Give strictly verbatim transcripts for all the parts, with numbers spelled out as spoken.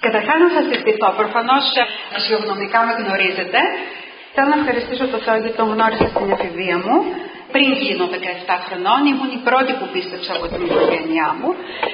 Καταρχάς να σας συστηθώ, προφανώς φυσιογνωμικά με γνωρίζετε. Θέλω να ευχαριστήσω τον Θεό γιατί τον γνώρισα στην εφηβεία μου. Πριν γίνω δεκαεπτά χρονών, ήμουν η πρώτη που πίστεψα από την οικογένειά μου.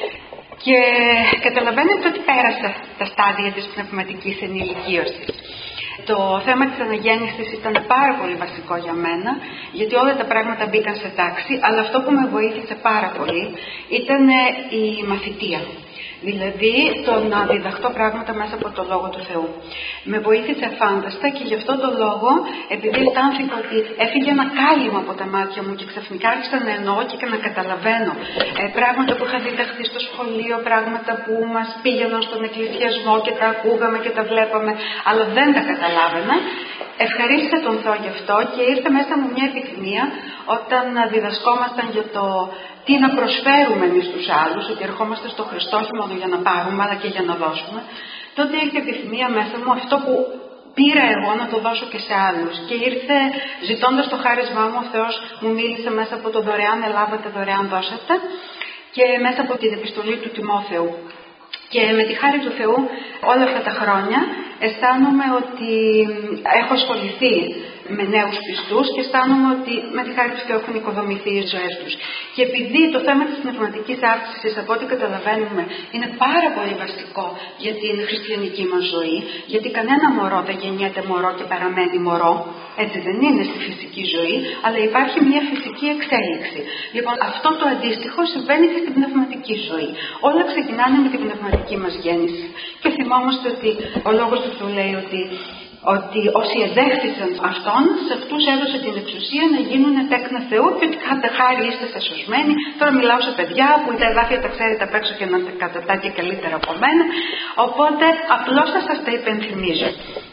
Και καταλαβαίνετε ότι πέρασα τα στάδια της πνευματικής ενηλικίωσης. Το θέμα της αναγέννησης ήταν πάρα πολύ βασικό για μένα, γιατί όλα τα πράγματα μπήκαν σε τάξη, αλλά αυτό που με βοήθησε πάρα πολύ ήταν η μαθητεία. Δηλαδή το να διδαχτώ πράγματα μέσα από το Λόγο του Θεού. Με βοήθησε αφάνταστα και γι' αυτό το λόγο, επειδή αισθάνθηκα ότι έφυγε ένα κάλυμα από τα μάτια μου και ξαφνικά άρχισα να εννοώ και να καταλαβαίνω ε, πράγματα που είχα διδαχθεί στο σχολείο, πράγματα που μας πήγαιναν στον εκκλησιασμό και τα ακούγαμε και τα βλέπαμε, αλλά δεν τα καταλάβαινα. Ευχαρίστησα τον Θεό γι' αυτό και ήρθε μέσα μου μια επιθυμία όταν διδασκόμασταν για το τι να προσφέρουμε εμείς στους άλλους, ότι ερχόμαστε στο Χριστό όχι μόνο για να πάρουμε αλλά και για να δώσουμε. Τότε ήρθε επιθυμία μέσα μου αυτό που πήρα εγώ να το δώσω και σε άλλους. Και ήρθε ζητώντας το χάρισμά μου, ο Θεός μου μίλησε μέσα από το δωρεάν ελάβατε, δωρεάν δώσατε και μέσα από την επιστολή του Τιμόθεου. Και με τη χάρη του Θεού όλα αυτά τα χρόνια αισθάνομαι ότι έχω ασχοληθεί με νέους πιστούς και αισθάνομαι ότι με τη χάρη του Θεού έχουν οικοδομηθεί οι ζωές τους. Και επειδή το θέμα της πνευματικής αύξησης, από ό,τι καταλαβαίνουμε, είναι πάρα πολύ βασικό για την χριστιανική μας ζωή, γιατί κανένα μωρό δεν γεννιέται μωρό και παραμένει μωρό, έτσι δεν είναι στη φυσική ζωή, αλλά υπάρχει μια φυσική εξέλιξη. Λοιπόν, αυτό το αντίστοιχο συμβαίνει και στην πνευματική ζωή. Όλα ξεκινάνε με την πνευματική μας γέννηση. Και θυμόμαστε ότι ο λόγος του Θεού λέει ότι ότι όσοι εδέχθησαν Αυτόν, σε αυτούς έδωσε την εξουσία να γίνουν τέκνα Θεού και ότι κατά χάρη είστε σωσμένοι. Τώρα μιλάω σε παιδιά που τα εδάφια τα ξέρετε απ' έξω και να τα κατατά και καλύτερα από μένα. Οπότε απλώς θα σας τα υπενθυμίζω.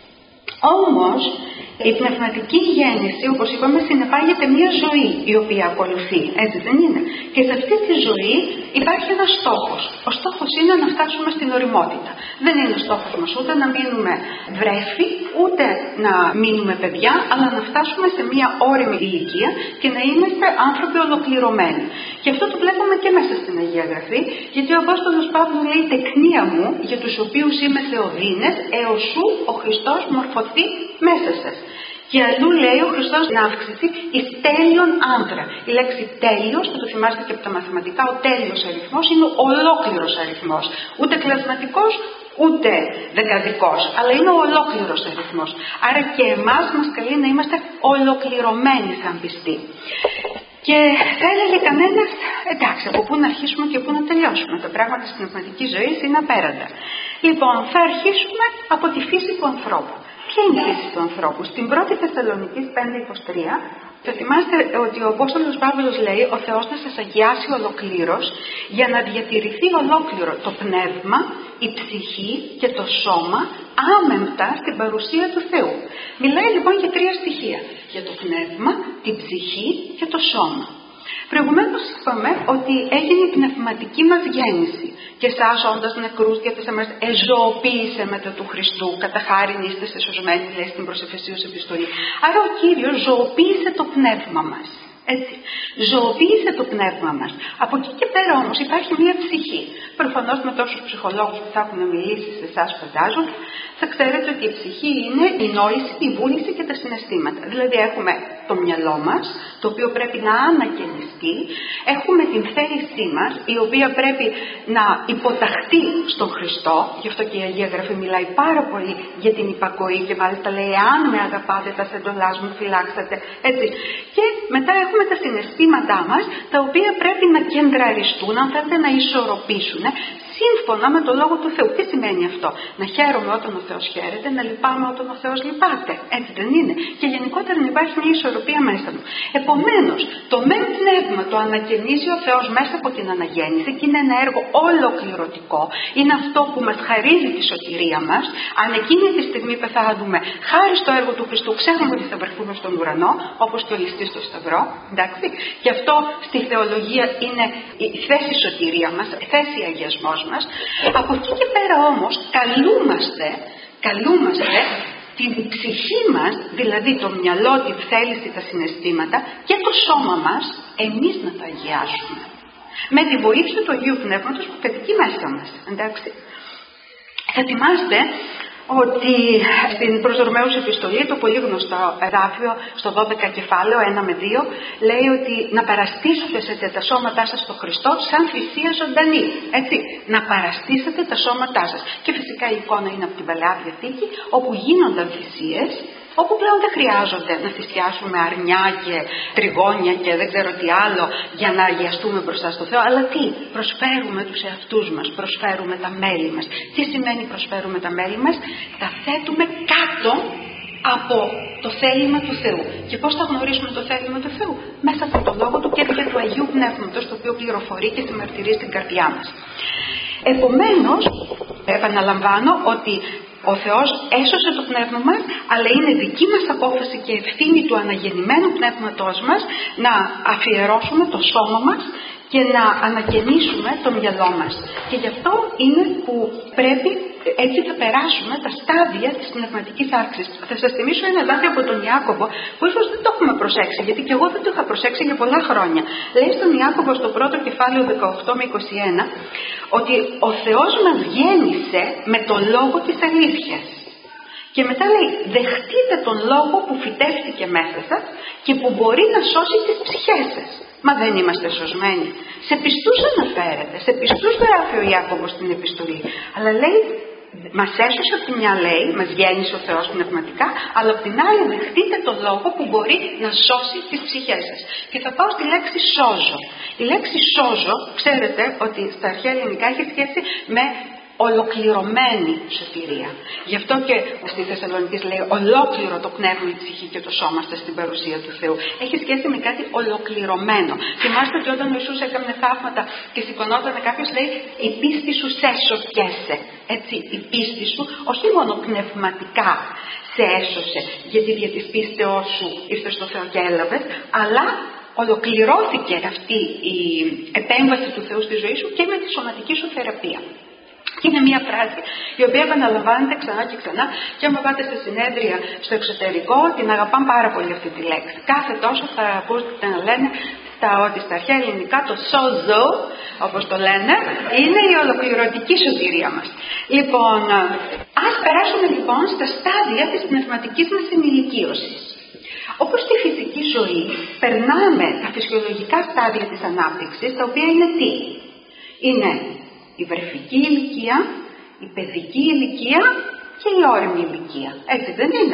Όμως, η πνευματική γέννηση, όπως είπαμε, συνεπάγεται μια ζωή η οποία ακολουθεί. Έτσι δεν είναι? Και σε αυτή τη ζωή υπάρχει ένας στόχος. Ο στόχος είναι να φτάσουμε στην οριμότητα. Δεν είναι ο στόχος μας ούτε να μείνουμε βρέφη, ούτε να μείνουμε παιδιά, αλλά να φτάσουμε σε μια όριμη ηλικία και να είμαστε άνθρωποι ολοκληρωμένοι. Και αυτό το βλέπουμε και μέσα στην Αγία Γραφή, γιατί ο Απόστολος Παύλος λέει «Τεκνία μου, για τους οποίους είμαι θεοδίνες, έως σου ο Χριστός μορφωθεί μέσα σας». Και αλλού λέει ο Χριστός να αυξηθεί εις τέλειον άντρα. Η λέξη τέλειος, θα το θυμάστε και από τα μαθηματικά, ο τέλειος αριθμός είναι ο ολόκληρος αριθμός. Ούτε κλασματικός, ούτε δεκαδικός, αλλά είναι ο ολόκληρος αριθμός. Άρα και εμάς μας καλεί να είμαστε ολοκληρωμένοι σαν πιστοί. Και θα έλεγε κανένας, εντάξει, από πού να αρχίσουμε και πού να τελειώσουμε. Τα πράγματα στην πνευματική ζωή είναι απέραντα. Λοιπόν, θα αρχίσουμε από τη φύση του ανθρώπου. Ποια είναι η φύση του ανθρώπου? Στην πρώτη Θεσσαλονικής πέντε είκοσι τρία θα θυμάστε ότι ο Απόστολος Παύλος λέει ο Θεός να σας αγιάσει ολοκλήρως για να διατηρηθεί ολόκληρο το πνεύμα, η ψυχή και το σώμα άμεμπτα στην παρουσία του Θεού. Μιλάει λοιπόν για τρία στοιχεία. Για το πνεύμα, την ψυχή και το σώμα. Προηγουμένως είπαμε ότι έγινε η πνευματική μας γέννηση. Και εσάς όντας νεκρούς για τις αμαρτίες εζωοποίησε μετά του Χριστού, κατά χάριν είστε σωσμένοι, λέει στην προς Εφεσίους επιστολή. Άρα ο Κύριος ζωοποίησε το πνεύμα μας. Έτσι. Ζωοποίησε το πνεύμα μας. Από εκεί και πέρα όμως υπάρχει μια ψυχή. Προφανώς με τόσους ψυχολόγους που θα έχουν μιλήσει σε εσάς, φαντάζομαι, θα ξέρετε ότι η ψυχή είναι η νόηση, η βούληση και τα συναισθήματα. Δηλαδή έχουμε το μυαλό μας, το οποίο πρέπει να ανακαινιστεί. Έχουμε την θέλησή μας, η οποία πρέπει να υποταχθεί στον Χριστό. Γι' αυτό και η Αγία Γραφή μιλάει πάρα πολύ για την υπακοή και μάλιστα λέει «Αν με αγαπάτε, τα εντολάς μου φυλάξατε». Έτσι. Και μετά έχουμε τα συναισθήματά μας, τα οποία πρέπει να κεντραριστούν, αν θέλετε να ισορροπήσουν, σύμφωνα με το Λόγο του Θεού. Τι σημαίνει αυτό? Να χαίρομαι όταν ο Θεός χαίρεται, να λυπάμαι όταν ο Θεός λυπάται. Έτσι δεν είναι? Και γενικότερα να υπάρχει μια ισορροπία μέσα μου. Επομένως, το μεν πνεύμα το ανακαινίζει ο Θεός μέσα από την αναγέννηση και είναι ένα έργο ολοκληρωτικό. Είναι αυτό που μας χαρίζει τη σωτηρία μας. Αν εκείνη τη στιγμή πεθάνουμε χάρη στο έργο του Χριστού, ξέρουμε ότι θα βρεθούμε στον ουρανό, όπως και ο ληστής στο Σταυρό. Εντάξει? Και αυτό στη θεολογία είναι η θέση σωτηρία μας, η θέση αγιασμός μας. Από εκεί και πέρα όμως καλούμαστε, καλούμαστε την ψυχή μας, δηλαδή το μυαλό, τη θέληση, τα συναισθήματα και το σώμα μας, εμείς να τα αγιάσουμε. Με τη βοήθεια του Αγίου Πνεύματος που κατοικεί μέσα μας. Εντάξει. Θα θυμάστε ότι στην προς Ρωμαίους επιστολή, το πολύ γνωστό εδάφιο στο δώδεκα κεφάλαιο ένα με δύο, λέει ότι να παραστήσετε τα σώματά σας στο Χριστό σαν θυσία ζωντανή. Έτσι, να παραστήσετε τα σώματά σας. Και φυσικά η εικόνα είναι από την Παλαιά Διαθήκη, όπου γίνονταν θυσίες, όπου πλέον δεν χρειάζονται να θυσιάσουμε αρνιά και τριγώνια και δεν ξέρω τι άλλο για να αγιαστούμε μπροστά στο Θεό. Αλλά τι, προσφέρουμε τους εαυτούς μας, προσφέρουμε τα μέλη μας. Τι σημαίνει προσφέρουμε τα μέλη μας? Τα θέτουμε κάτω από το θέλημα του Θεού. Και πώς θα γνωρίσουμε το θέλημα του Θεού? Μέσα από το Λόγο Του και δια του Αγίου Πνεύματος, το οποίο πληροφορεί και συμμαρτυρεί στην καρδιά μας. Επομένως, επαναλαμβάνω ότι ο Θεός έσωσε το πνεύμα μας, αλλά είναι δική μας απόφαση και ευθύνη του αναγεννημένου πνεύματός μας να αφιερώσουμε το σώμα μας και να ανακαινήσουμε το μυαλό μας. Και γι' αυτό είναι που πρέπει, έτσι θα περάσουμε τα στάδια της πνευματικής άρξης. Θα σας θυμίσω ένα δάδιο από τον Ιάκωβο, που ίσως δεν το έχουμε προσέξει, γιατί και εγώ δεν το είχα προσέξει για πολλά χρόνια. Λέει στον Ιάκωβο στο πρώτο κεφάλαιο δεκαοκτώ με είκοσι ένα, ότι ο Θεός μας γέννησε με το λόγο της αλήθειας. Και μετά λέει, δεχτείτε τον λόγο που φυτεύτηκε μέσα σας και που μπορεί να σώσει τις ψυχές σας. Μα δεν είμαστε σωσμένοι. Σε πιστούς αναφέρεται, σε πιστούς γράφει ο Ιάκωβος στην επιστολή. Αλλά λέει, μας έσωσε από τη μια, λέει, μας γέννησε ο Θεός πνευματικά, αλλά από την άλλη δεχτείτε τον λόγο που μπορεί να σώσει τις ψυχές σας. Και θα πάω στη λέξη σώζω. Η λέξη σώζω, ξέρετε ότι στα αρχαία ελληνικά έχει σχέση με ολοκληρωμένη σωτηρία. Γι' αυτό και στη Θεσσαλονίκη λέει ολόκληρο το πνεύμα, η ψυχή και το σώμα σας στην παρουσία του Θεού. Έχει σχέση με κάτι ολοκληρωμένο. Θυμάστε ότι όταν ο Ιησούς έκανε θαύματα και σηκωνόταν κάποιος, λέει, η πίστη σου σε έσωσε. Έτσι, η πίστη σου όχι μόνο πνευματικά σε έσωσε, γιατί δια της πίστεώς σου ήρθες στο Θεό και έλαβες, αλλά ολοκληρώθηκε αυτή η επέμβαση του Θεού στη ζωή σου και με τη σωματική σου θεραπεία. Και είναι μια φράση η οποία επαναλαμβάνεται ξανά και ξανά, και άμα πάτε σε συνέδρια στο εξωτερικό την αγαπάνε πάρα πολύ αυτή τη λέξη. Κάθε τόσο θα ακούσετε να λένε στα, ότι στα αρχαία ελληνικά το σώζω, όπως το λένε, είναι η ολοκληρωτική σωτηρία μας. Λοιπόν, ας περάσουμε λοιπόν στα στάδια της πνευματικής μας ενηλικίωσης. Όπως στη φυσική ζωή, περνάμε τα φυσιολογικά στάδια της ανάπτυξης, τα οποία είναι τι? Είναι η βρεφική ηλικία, η παιδική ηλικία και η όριμη ηλικία. Έτσι δεν είναι?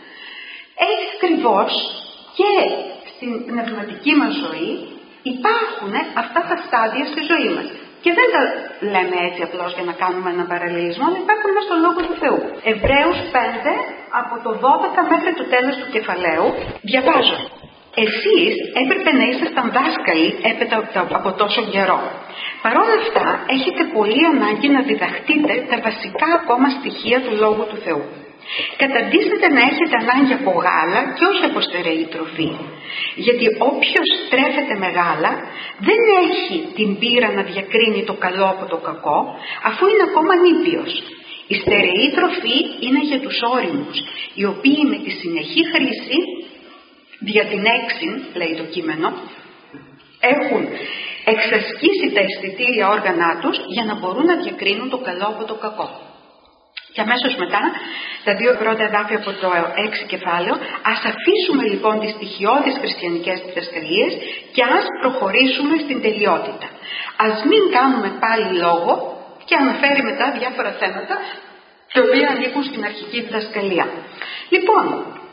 Έτσι ακριβώς και στην πνευματική μας ζωή υπάρχουν αυτά τα στάδια στη ζωή μας. Και δεν τα λέμε έτσι απλώς για να κάνουμε έναν παραλληλισμό, αλλά υπάρχουν μέσα στο Λόγο του Θεού. Εβραίους πέντε, από το δώδεκα μέχρι το τέλος του κεφαλαίου, διαβάζω. Εσείς έπρεπε να ήσασταν δάσκαλοι έπειτα από τόσο καιρό. Παρ' όλα αυτά, έχετε πολύ ανάγκη να διδαχτείτε τα βασικά ακόμα στοιχεία του Λόγου του Θεού. Καταντήσετε να έχετε ανάγκη από γάλα και όχι από στερεή τροφή. Γιατί όποιος τρέφεται με γάλα δεν έχει την πείρα να διακρίνει το καλό από το κακό, αφού είναι ακόμα νήπιος. Η στερεή τροφή είναι για τους όριμους, οι οποίοι με τη συνεχή χρήση, δια την έξιν, λέει το κείμενο, έχουν εξασκήσει τα αισθητήρια όργανά τους για να μπορούν να διακρίνουν το καλό από το κακό. Και αμέσως μετά, τα δύο πρώτα εδάφια από το έξι κεφάλαιο, ας αφήσουμε λοιπόν τις στοιχειώδεις χριστιανικές διδασκαλίες και ας προχωρήσουμε στην τελειότητα. Ας μην κάνουμε πάλι λόγο, και αναφέρει μετά διάφορα θέματα τα οποία ανήκουν στην αρχική διδασκαλία. Λοιπόν,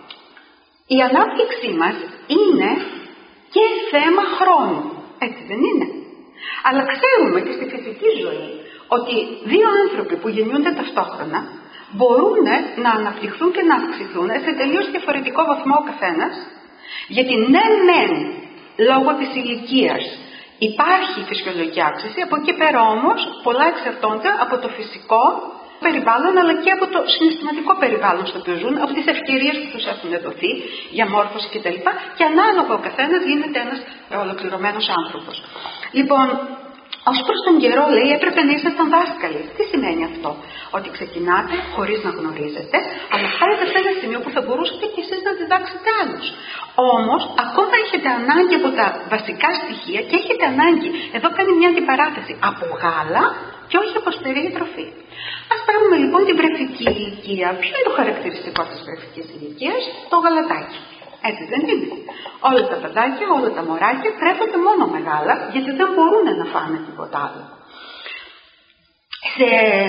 η ανάπτυξή μας είναι και θέμα χρόνου. Έτσι δεν είναι? Αλλά ξέρουμε και στη φυσική ζωή ότι δύο άνθρωποι που γεννιούνται ταυτόχρονα μπορούν να αναπτυχθούν και να αυξηθούν σε τελείως διαφορετικό βαθμό ο καθένας, γιατί ναι μεν λόγω της ηλικίας υπάρχει φυσιολογική αύξηση, από εκεί πέρα όμως πολλά εξαρτώνται από το φυσικό περιβάλλον, αλλά και από το συναισθηματικό περιβάλλον στο οποίο ζουν, από τις ευκαιρίες που τους έχουν δοθεί για μόρφωση κτλ. Και ανάλογα ο καθένας γίνεται ένας ολοκληρωμένος άνθρωπος. Λοιπόν, ως προς τον καιρό, λέει, έπρεπε να ήσασταν δάσκαλοι. Τι σημαίνει αυτό? Ότι ξεκινάτε χωρίς να γνωρίζετε, αλλά φτάνετε σε ένα σημείο που θα μπορούσατε και εσείς να διδάξετε άλλους. Όμως, ακόμα έχετε ανάγκη από τα βασικά στοιχεία και έχετε ανάγκη, εδώ κάνει μια αντιπαράθεση, από γάλα και όχι όχι αποστερή τροφή. Ας πάρουμε λοιπόν την βρεφική ηλικία. Ποιο είναι το χαρακτηριστικό της βρεφικής ηλικίας? Το γαλατάκι. Έτσι δεν είναι? Όλα τα παιδάκια, όλα τα μωράκια τρέφονται μόνο με γάλα, γιατί δεν μπορούν να φάνε τίποτα άλλο. Σε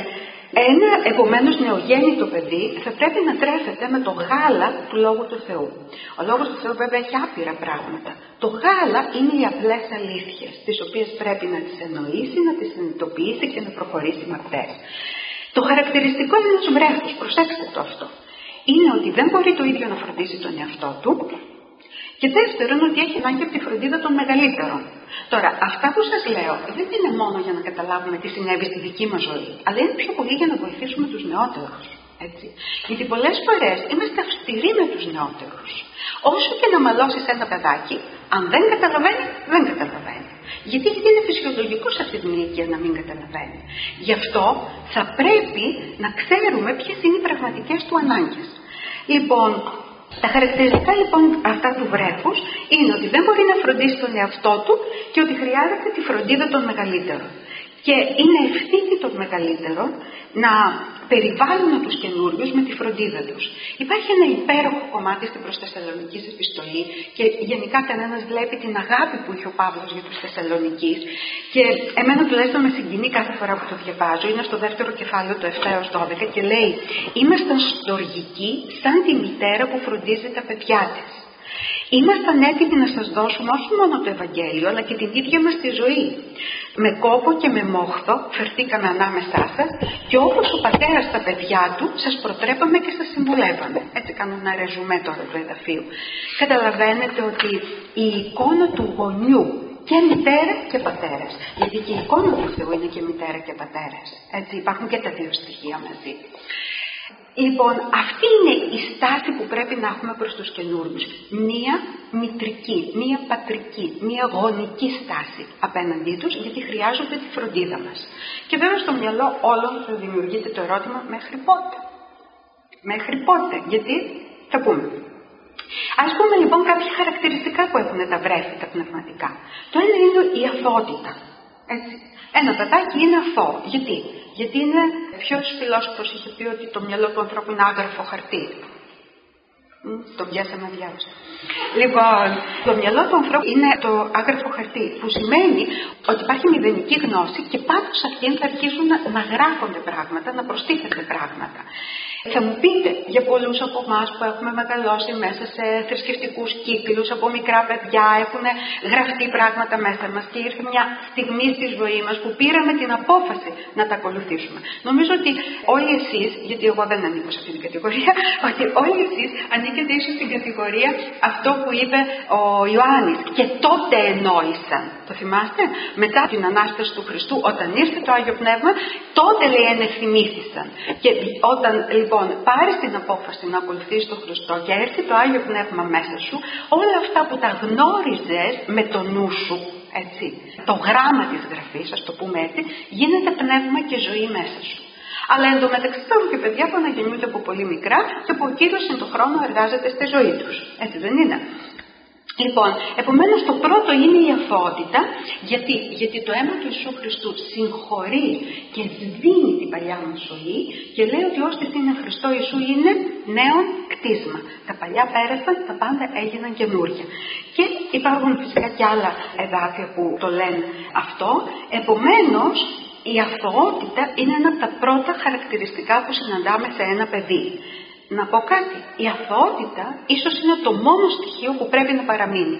ένα επομένως νεογέννητο παιδί θα πρέπει να τρέφεται με το γάλα του Λόγου του Θεού. Ο Λόγος του Θεού βέβαια έχει άπειρα πράγματα. Το γάλα είναι οι απλές αλήθειες, τις οποίες πρέπει να τις εννοήσει, να τις συνειδητοποιήσει και να προχωρήσει με αυτές. Το χαρακτηριστικό ενός βρέφους, προσέξτε το αυτό, είναι ότι δεν μπορεί το ίδιο να φροντίσει τον εαυτό του, και δεύτερον ότι έχει ανάγκη από τη φροντίδα των μεγαλύτερων. Τώρα, αυτά που σας λέω δεν είναι μόνο για να καταλάβουμε τι συνέβη στη δική μας ζωή, αλλά είναι πιο πολύ για να βοηθήσουμε τους νεότερους. Έτσι. Γιατί πολλές φορές είμαστε αυστηροί με τους νεότερους. Όσο και να μαλώσεις ένα παιδάκι, αν δεν καταλαβαίνει, δεν καταλαβαίνει. Γιατί, γιατί είναι φυσιολογικό σε αυτή την ηλικία να μην καταλαβαίνει. Γι' αυτό θα πρέπει να ξέρουμε ποιες είναι οι πραγματικές του ανάγκες. Λοιπόν, τα χαρακτηριστικά λοιπόν αυτά του βρέφους είναι ότι δεν μπορεί να φροντίσει τον εαυτό του και ότι χρειάζεται τη φροντίδα των μεγαλύτερων. Και είναι ευθύνη των μεγαλύτερων να περιβάλλουν τους καινούριους με τη φροντίδα τους. Υπάρχει ένα υπέροχο κομμάτι στην προς Θεσσαλονικής επιστολή και γενικά κανένας βλέπει την αγάπη που είχε ο Παύλος για τους Θεσσαλονικείς και εμένα τουλάχιστον με συγκινεί κάθε φορά που το διαβάζω. Είναι στο δεύτερο κεφάλαιο, το επτά έως δώδεκα, και λέει: «Ήμασταν στοργικοί σαν τη μητέρα που φροντίζει τα παιδιά της. Ήμασταν έτοιμοι να σας δώσουμε όχι μόνο το Ευαγγέλιο, αλλά και την ίδια μας τη ζωή. Με κόπο και με μόχθο φερθήκαμε ανάμεσά σας και όπως ο πατέρας στα παιδιά του, σας προτρέπαμε και σας συμβουλεύαμε». Έτσι κάνω ένα ρεζουμέ τώρα του εδαφίου. Καταλαβαίνετε ότι η εικόνα του γονιού και μητέρα και πατέρας, γιατί και η εικόνα του Θεού είναι και μητέρα και πατέρας. Έτσι υπάρχουν και τα δύο στοιχεία μαζί. Λοιπόν, αυτή είναι η στάση που πρέπει να έχουμε προς τους καινούριους. Μία μητρική, μία πατρική, μία γονική στάση απέναντί τους, γιατί χρειάζονται τη φροντίδα μας. Και βέβαια στο μυαλό όλων θα δημιουργείται το ερώτημα: μέχρι πότε? Μέχρι πότε? Γιατί θα πούμε. Ας πούμε λοιπόν κάποια χαρακτηριστικά που έχουν τα βρέφη, τα πνευματικά. Το ένα είναι η αθωότητα. Έτσι. Ένα παιδάκι είναι αθώο. Γιατί? Γιατί είναι, ποιος φιλόσοφος είχε πει ότι το μυαλό του ανθρώπου είναι άγραφο χαρτί? Το πιάσαμε διάβασα. Λοιπόν, το μυαλό του ανθρώπου είναι το άγραφο χαρτί, που σημαίνει ότι υπάρχει μηδενική γνώση και πάνω σε αυτήν θα αρχίσουν να γράφονται πράγματα, να προστίθενται πράγματα. Θα μου πείτε για πολλούς από εμάς που έχουμε μεγαλώσει μέσα σε θρησκευτικούς κύκλους, από μικρά παιδιά έχουν γραφτεί πράγματα μέσα μας και ήρθε μια στιγμή στη ζωή μας που πήραμε την απόφαση να τα ακολουθήσουμε. Νομίζω ότι όλοι εσείς, γιατί εγώ δεν ανήκω σε αυτήν την κατηγορία, ότι όλοι εσείς ανήκετε ίσως στην κατηγορία αυτό που είπε ο Ιωάννης, και τότε ενόησαν. Το θυμάστε? Μετά την Ανάσταση του Χριστού, όταν ήρθε το Άγιο Πνεύμα, τότε λέει ενεθυμήθησαν. Και όταν λοιπόν πάρεις την απόφαση να ακολουθήσεις τον Χριστό και έρθει το Άγιο Πνεύμα μέσα σου, όλα αυτά που τα γνώριζες με το νου σου, έτσι, το γράμμα της Γραφής, ας το πούμε έτσι, γίνεται πνεύμα και ζωή μέσα σου. Αλλά εντωμεταξύ υπάρχουν και παιδιά που αναγεννιούνται από πολύ μικρά και που ο Κύριος εν το χρόνο εργάζεται στη ζωή τους. Έτσι δεν είναι? Λοιπόν, επομένως το πρώτο είναι η αθωότητα. Γιατί? Γιατί το αίμα του Ιησού Χριστού συγχωρεί και σβήνει την παλιά μας ζωή και λέει ότι όσοι είναι Χριστό Ιησού είναι νέον κτίσμα. Τα παλιά πέρασαν, τα πάντα έγιναν καινούργια. Και υπάρχουν φυσικά και άλλα εδάφια που το λένε αυτό. Επομένως, η αθωότητα είναι ένα από τα πρώτα χαρακτηριστικά που συναντάμε σε ένα παιδί. Να πω κάτι, η αθωότητα ίσως είναι το μόνο στοιχείο που πρέπει να παραμείνει.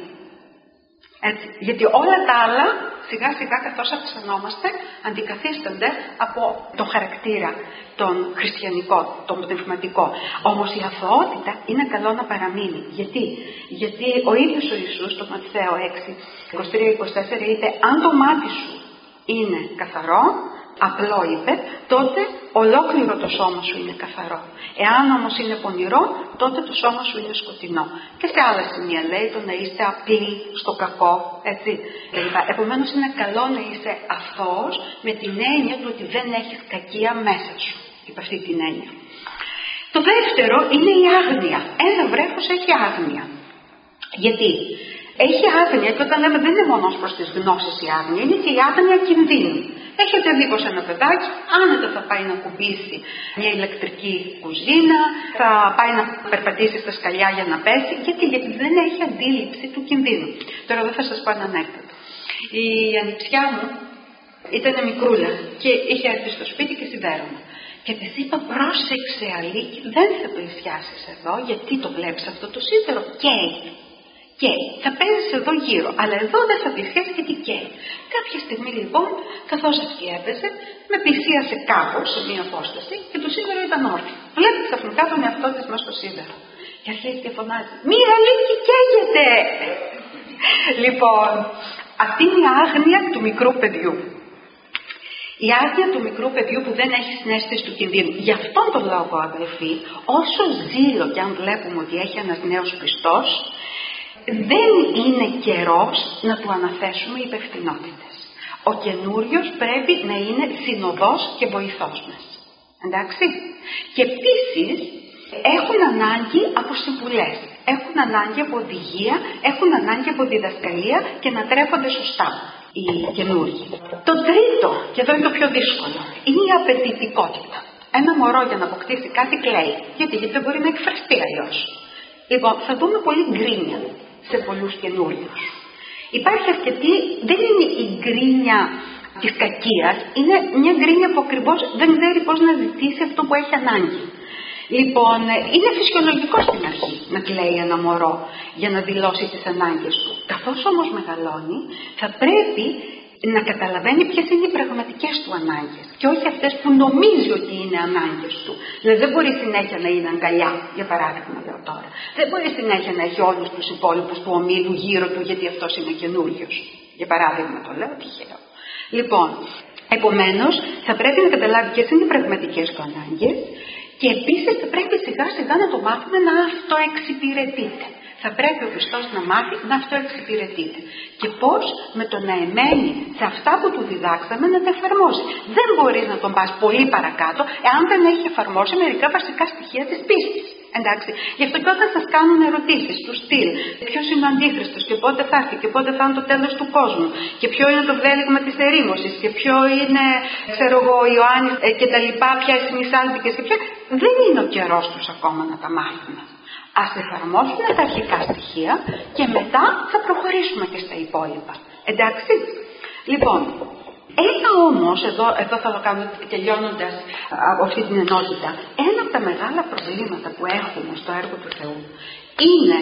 Έτσι, γιατί όλα τα άλλα σιγά σιγά καθώς αυξανόμαστε αντικαθίστανται από το χαρακτήρα τον χριστιανικό, τον πνευματικό. Όμως η αθωότητα είναι καλό να παραμείνει. Γιατί? Γιατί ο ίδιος ο Ιησούς στο Ματθαίο έξι, είκοσι τρία είκοσι τέσσερα είπε: αν το μάτι σου είναι καθαρό, απλό είπε, τότε ολόκληρο το σώμα σου είναι καθαρό. Εάν όμως είναι πονηρό, τότε το σώμα σου είναι σκοτεινό. Και σε άλλα σημεία λέει το να είστε απλοί στο κακό, έτσι. Επομένως είναι καλό να είσαι αθώος με την έννοια του ότι δεν έχεις κακία μέσα σου. Υπ' αυτή την έννοια. Το δεύτερο είναι η άγνοια. Ένα βρέφος έχει άγνοια. Γιατί? Έχει άγνοια, και όταν λέμε δεν είναι μόνο προς τις γνώσεις η άγνοια, είναι και η άγνοια κινδύνου. Έχετε δει πως ένα παιδάκι άνετα θα πάει να κουμπίσει μια ηλεκτρική κουζίνα, θα πάει να περπατήσει στα σκαλιά για να πέσει, γιατί, γιατί δεν έχει αντίληψη του κινδύνου. Τώρα δεν θα σας πω ένα ανέκδοτο. Η ανιψιά μου ήταν μικρούλα και είχε έρθει στο σπίτι και σιδέρωμα. Και της είπα, πρόσεξε Αλίκη, δεν θα πλησιάσεις εδώ, γιατί το βλέπεις αυτό το σίδερο καίει. Καίει. Θα παίζεις εδώ γύρω, αλλά εδώ δεν θα πλησιάσεις γιατί καίει. Κάποια στιγμή λοιπόν, καθώς αυτή έπαιζε, με πλησίασε κάπως σε μία απόσταση και το σίδερο ήταν όρθιο. Βλέπει ξαφνικά τον εαυτό της μέσα στο σίδερο. Και αρχίζει και φωνάζει, μη Αλίκη, καίγεται! Λοιπόν, αυτή είναι η άγνοια του μικρού παιδιού. Η άγνοια του μικρού παιδιού που δεν έχει συναίσθηση του κινδύνου. Γι' αυτόν τον λόγο, αδελφοί, όσο ζήλο κι αν βλέπουμε ότι έχει ένας νέος πιστός, δεν είναι καιρός να του αναθέσουμε υπευθυνότητες. Ο καινούριος πρέπει να είναι συνοδός και βοηθός μας. Εντάξει. Και επίσης έχουν ανάγκη από συμβουλές, έχουν ανάγκη από οδηγία, έχουν ανάγκη από διδασκαλία και να τρέφονται σωστά οι καινούργοι. Το τρίτο, και εδώ είναι το πιο δύσκολο, είναι η απαιτητικότητα. Ένα μωρό για να αποκτήσει κάτι κλαίει. Γιατί, γιατί δεν μπορεί να εκφραστεί αλλιώς. Λοιπόν, θα δούμε πολύ γκρίνια σε πολλούς καινούριους. Υπάρχει αρκετή, δεν είναι η γκρίνια της κακίας, είναι μια γκρίνια που ακριβώς δεν ξέρει πώς να ζητήσει αυτό που έχει ανάγκη. Λοιπόν, είναι φυσιολογικό στην αρχή να κλαίει ένα μωρό για να δηλώσει τις ανάγκες του. Καθώς όμως μεγαλώνει, θα πρέπει να καταλαβαίνει ποιες είναι οι πραγματικές του ανάγκες και όχι αυτές που νομίζει ότι είναι ανάγκες του. Δηλαδή δεν μπορεί συνέχεια να είναι αγκαλιά, για παράδειγμα λέω τώρα. Δεν μπορεί συνέχεια να έχει όλους τους υπόλοιπους του ομίλου γύρω του γιατί αυτός είναι καινούριος. Για παράδειγμα το λέω τυχαίο. Λοιπόν, επομένως θα πρέπει να καταλάβει ποιες είναι οι πραγματικές του ανάγκες. Και επίσης θα πρέπει σιγά σιγά να το μάθουμε να αυτοεξυπηρετείται. Θα πρέπει ο πιστός να μάθει να αυτοεξυπηρετείται. Και πώς? Με το να εμένει σε αυτά που του διδάξαμε να τα εφαρμόσει. Δεν μπορείς να τον πας πολύ παρακάτω εάν δεν έχει εφαρμόσει μερικά βασικά στοιχεία της πίστης. Εντάξει. Γι' αυτό και όταν σας κάνουν ερωτήσεις του στυλ ποιος είναι ο Αντίχριστος και πότε θα έρθει και πότε θα είναι το τέλος του κόσμου και ποιο είναι το βδέλυγμα της ερήμωσης και ποιο είναι, ξέρω εγώ, ο Ιωάννης ε, και τα λοιπά, ποια είναι οι μισάλπικες και ποια, δεν είναι ο καιρός τους ακόμα να τα μάθουν. Ας εφαρμόσουμε τα αρχικά στοιχεία και μετά θα προχωρήσουμε και στα υπόλοιπα. Εντάξει. Λοιπόν, ένα όμως, εδώ, εδώ θα το κάνω τελειώνοντας από αυτή την ενότητα, ένα από τα μεγάλα προβλήματα που έχουμε στο έργο του Θεού είναι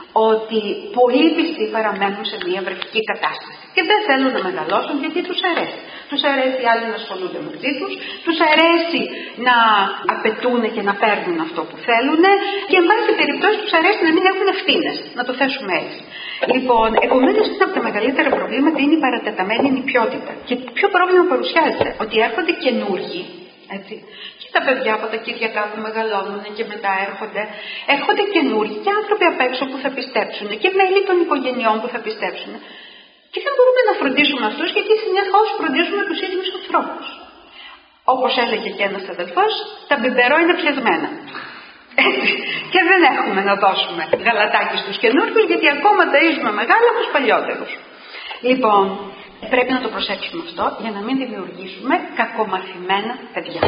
ότι πολλοί πιστοί παραμένουν σε μια βρεφική κατάσταση και δεν θέλουν να μεγαλώσουν γιατί τους αρέσει. Τους αρέσει οι άλλοι να ασχολούνται μαζί τους, τους αρέσει να απαιτούν και να παίρνουν αυτό που θέλουν και εν πάση περιπτώσει τους αρέσει να μην έχουν ευθύνες, να το θέσουμε έτσι. Λοιπόν, επομένως ένα από τα μεγαλύτερα προβλήματα είναι η παρατεταμένη νηπιότητα. Και ποιο πρόβλημα παρουσιάζεται? Ότι έρχονται καινούργοι, έτσι. Και τα παιδιά από τα Κυριακά που μεγαλώνουν και μετά έρχονται, έρχονται καινούργοι και άνθρωποι απ' έξω που θα πιστέψουν και μέλη των οικογενειών που θα πιστέψουν. Και δεν μπορούμε να φροντίσουμε αυτούς γιατί συνεχώς φροντίζουμε τους ίδιους ανθρώπους. Όπως έλεγε και ένας αδελφός, τα μπιμπερό είναι πιασμένα. Έτσι. Και δεν έχουμε να δώσουμε γαλατάκι στους καινούργιους γιατί ακόμα ταΐζουμε μεγάλα τους παλιότερους. Λοιπόν, πρέπει να το προσέξουμε αυτό για να μην δημιουργήσουμε κακομαθημένα παιδιά.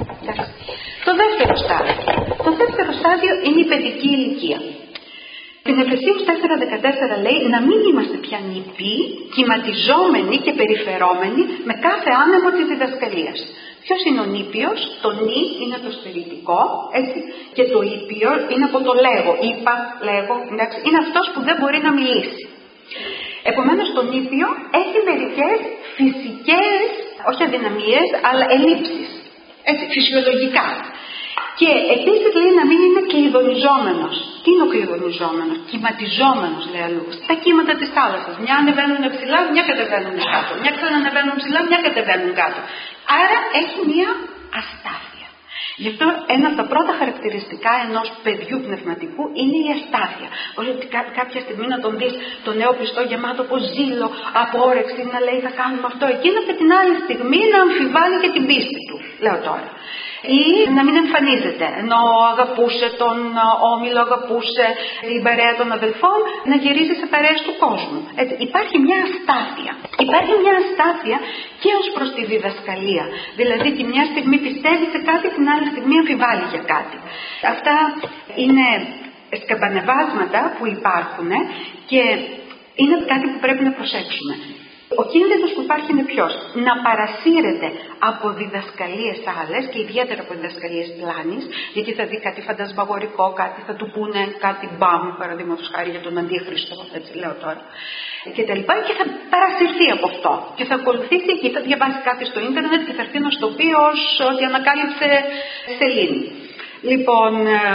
Το δεύτερο στάδιο. Το δεύτερο στάδιο είναι η παιδική ηλικία. Στην Εφεσίους τέσσερα δεκατέσσερα λέει να μην είμαστε πια νηποί, κυματιζόμενοι και περιφερόμενοι με κάθε άνεμο της διδασκαλίας. Ποιος είναι ο νήπιος? Το νη είναι το στερητικό, έτσι, και το ήπιο είναι από το λέγω, είπα, λέγω, εντάξει, είναι αυτός που δεν μπορεί να μιλήσει. Επομένως το νήπιο έχει μερικές φυσικές, όχι αδυναμίες, αλλά ελλείψεις, έτσι, φυσιολογικά. Και επίσης λέει να μην είναι κλειδονιζόμενος. Τι είναι ο κλειδονιζόμενος? Κυματιζόμενος, λέει αλλού. Στα κύματα της θάλασσας. Μια ανεβαίνουν ψηλά, μια κατεβαίνουν κάτω. Μια ξανανεβαίνουν ψηλά, μια κατεβαίνουν κάτω. Άρα έχει μια αστάθεια. Γι' αυτό ένα από τα πρώτα χαρακτηριστικά ενός παιδιού πνευματικού είναι η αστάθεια. Όχι ότι κά- κάποια στιγμή να τον δεις τον νέο πιστό γεμάτο από ζήλο, από όρεξη, να λέει θα κάνουμε αυτό εκείνο και την άλλη στιγμή να αμφιβάλλει και την πίστη του. Λέω τώρα. ή να μην εμφανίζεται. Ενώ αγαπούσε τον όμιλο, αγαπούσε την παρέα των αδελφών, να γυρίζει σε παρέες του κόσμου. Έτσι, υπάρχει μια αστάθεια. Υπάρχει μια αστάθεια και ως προς τη διδασκαλία. Δηλαδή, τη μια στιγμή πιστεύει σε κάτι, την άλλη στιγμή αμφιβάλλει για κάτι. Αυτά είναι σκαμπανεβάσματα που υπάρχουν και είναι κάτι που πρέπει να προσέξουμε. Ο κίνδυνος που υπάρχει είναι ποιος? Να παρασύρεται από διδασκαλίες άλλες και ιδιαίτερα από διδασκαλίες πλάνης, γιατί θα δει κάτι φαντασμαγορικό, κάτι θα του πούνε κάτι μπαμ, παραδείγματος χάρη για τον Αντίχριστο, έτσι λέω τώρα, και τα λοιπά, και θα παρασυρθεί από αυτό και θα ακολουθήσει εκεί, θα διαβάσει κάτι στο ίντερνετ και θα έρθει να στο πει ως ότι ανακάλυψε σελήνη. Λοιπόν,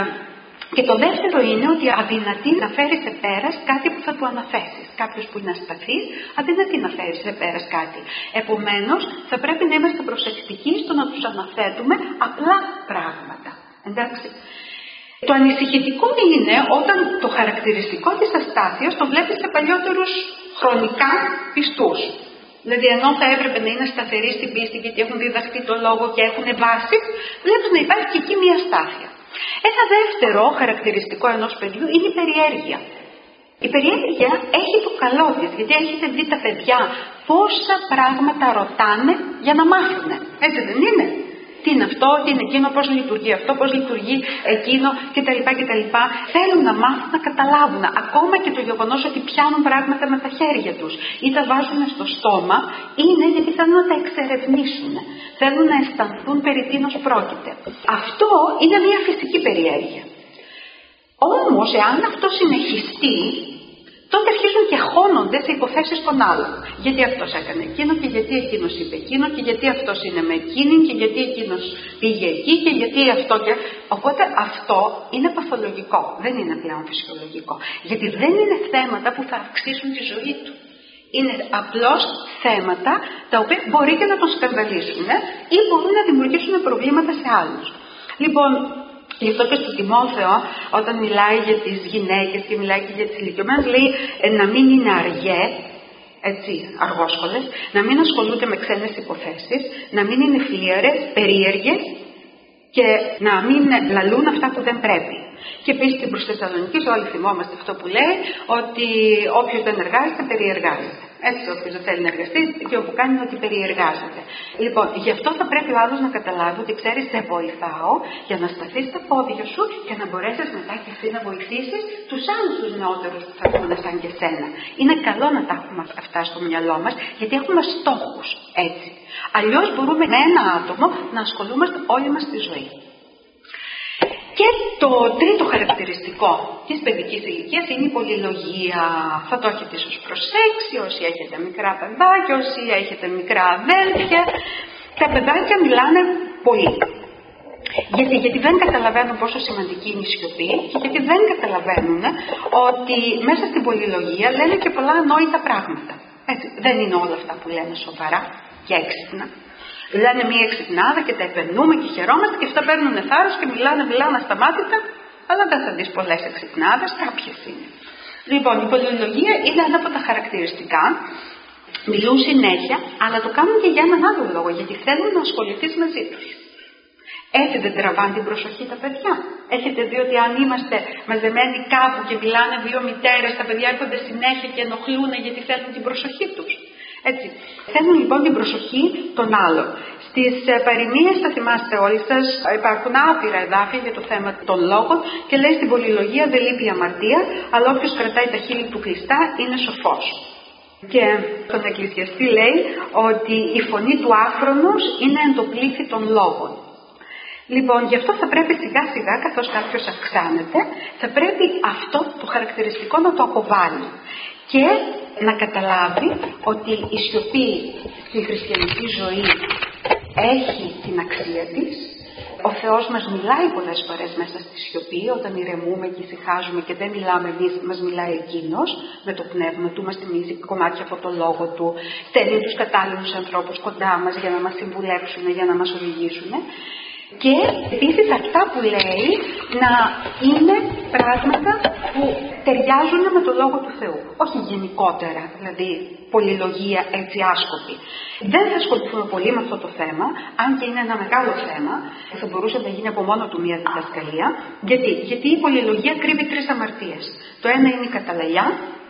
και το δεύτερο είναι ότι αδυνατεί να φέρει σε πέρας κάτι που θα του αναθέσεις. Κάποιος που είναι ασταθής, αδυνατεί να φέρει σε πέρας κάτι. Επομένως, θα πρέπει να είμαστε προσεκτικοί στο να τους αναθέτουμε απλά πράγματα. Εντάξει. Το ανησυχητικό είναι όταν το χαρακτηριστικό της αστάθειας το βλέπεις σε παλιότερους χρονικά πιστούς. Δηλαδή, ενώ θα έπρεπε να είναι σταθεροί στην πίστη γιατί έχουν διδαχτεί το λόγο και έχουν βάση, βλέπεις να υπάρχει και εκεί μια αστάθεια. Ένα δεύτερο χαρακτηριστικό ενός παιδιού είναι η περιέργεια. Η περιέργεια έχει το καλό της, γιατί έχετε δει τα παιδιά πόσα πράγματα ρωτάνε για να μάθουν. Έτσι δεν είναι? Τι είναι αυτό, τι είναι εκείνο, πώς λειτουργεί αυτό, πώς λειτουργεί εκείνο κτλ. κτλ. Θέλουν να μάθουν, να καταλάβουν. Ακόμα και το γεγονός ότι πιάνουν πράγματα με τα χέρια τους ή τα βάζουν στο στόμα, είναι γιατί θέλουν να τα εξερευνήσουν. Θέλουν να αισθανθούν περί τίνος πρόκειται. Αυτό είναι μια φυσική περιέργεια. Όμως, εάν αυτό συνεχιστεί, τότε αρχίζουν και χώνονται σε υποθέσεις των άλλων. Γιατί αυτός έκανε εκείνο και γιατί εκείνος είπε εκείνο και γιατί αυτός είναι με εκείνη και γιατί εκείνος πήγε εκεί και γιατί αυτό και... Οπότε αυτό είναι παθολογικό, δεν είναι πλέον φυσιολογικό. Γιατί δεν είναι θέματα που θα αυξήσουν τη ζωή του. Είναι απλώς θέματα τα οποία μπορεί και να τον σκανδαλίσουν ή μπορούν να δημιουργήσουν προβλήματα σε άλλους. Λοιπόν, γι' αυτό και στο Τιμόθεο, όταν μιλάει για τις γυναίκες και μιλάει και για τις ηλικιωμένες, λέει ε, να μην είναι αργέ, έτσι, αργόσχολες, να μην ασχολούνται με ξένες υποθέσεις, να μην είναι φλίαρες, περίεργες και να μην λαλούν αυτά που δεν πρέπει. Και επίσης στην προς Θεσσαλονικής όλοι θυμόμαστε αυτό που λέει, ότι όποιος δεν εργάζεται, περιεργάζεται. Έτσι, όποιος δεν θέλει να εργαστεί και όπου κάνει ότι περιεργάζεται. Λοιπόν, γι' αυτό θα πρέπει ο άλλος να καταλάβει ότι ξέρεις, σε βοηθάω για να σταθείς στα πόδια σου και να μπορέσεις μετά και εσύ να βοηθήσεις τους άλλους τους νεότερους που θα έρθουν σαν και σένα. Είναι καλό να τα έχουμε αυτά στο μυαλό μας, γιατί έχουμε στόχους έτσι. Αλλιώς μπορούμε με ένα άτομο να ασχολούμαστε όλη μας τη ζωή. Και το τρίτο χαρακτηριστικό της παιδικής ηλικίας είναι η πολυλογία. Θα το έχετε ίσως προσέξει όσοι έχετε μικρά παιδάκια, όσοι έχετε μικρά αδέλφια. Τα παιδάκια μιλάνε πολύ. Γιατί, γιατί δεν καταλαβαίνουν πόσο σημαντική είναι η σιωπή και γιατί δεν καταλαβαίνουν ότι μέσα στην πολυλογία λένε και πολλά ανόητα πράγματα. Έτσι, δεν είναι όλα αυτά που λένε σοβαρά και έξυπνα. Λένε μία εξυπνάδα και τα επενούμε και χαιρόμαστε και αυτά παίρνουν θάρρος και μιλάνε, μιλάνε ασταμάτητα, αλλά δεν θα δεις πολλές εξυπνάδες, κάποιες είναι. Λοιπόν, η πολυλογία είναι ένα από τα χαρακτηριστικά. Μιλούν συνέχεια, αλλά το κάνουν και για έναν άλλο λόγο, γιατί θέλουν να ασχοληθείς μαζί τους. Έτσι δεν τραβάνε την προσοχή τα παιδιά. Έχετε δει ότι αν είμαστε μαζεμένοι κάπου και μιλάνε δύο μητέρες, τα παιδιά έρχονται συνέχεια και ενοχλούν γιατί θέλουν την προσοχή τους. Έτσι. Θέλουν λοιπόν την προσοχή των άλλων. Στις παροιμίες, θα θυμάστε όλοι σας, υπάρχουν άπειρα εδάφια για το θέμα των λόγων και λέει στην πολυλογία δεν λείπει η αμαρτία, αλλά όποιος κρατάει τα χείλη του κλειστά είναι σοφός. Και στον Εκκλησιαστή λέει ότι η φωνή του άφρονος είναι εν το πλήθη των λόγων. Λοιπόν, γι' αυτό θα πρέπει σιγά σιγά, καθώς κάποιος αυξάνεται, θα πρέπει αυτό το χαρακτηριστικό να το αποβάλει και να καταλάβει ότι η σιωπή στη χριστιανική ζωή έχει την αξία της. Ο Θεός μας μιλάει πολλές φορές μέσα στη σιωπή, όταν ηρεμούμε και ησυχάζουμε και δεν μιλάμε εμείς, μας μιλάει Εκείνος με το πνεύμα του, μας θυμίζει κομμάτια από το λόγο του, στέλνει τους κατάλληλους ανθρώπους κοντά μας για να μας συμβουλεύσουν, για να μας οδηγήσουν. Και επίσης αυτά που λέει να είναι πράγματα που ταιριάζουν με το Λόγο του Θεού. Όχι γενικότερα, δηλαδή πολυλογία έτσι άσκοπη. Δεν θα ασχοληθούμε πολύ με αυτό το θέμα, αν και είναι ένα μεγάλο θέμα, που θα μπορούσε να γίνει από μόνο του μια διδασκαλία. Γιατί, Γιατί η πολυλογία κρύβει τρεις αμαρτίες. Το ένα είναι η καταλαγιά,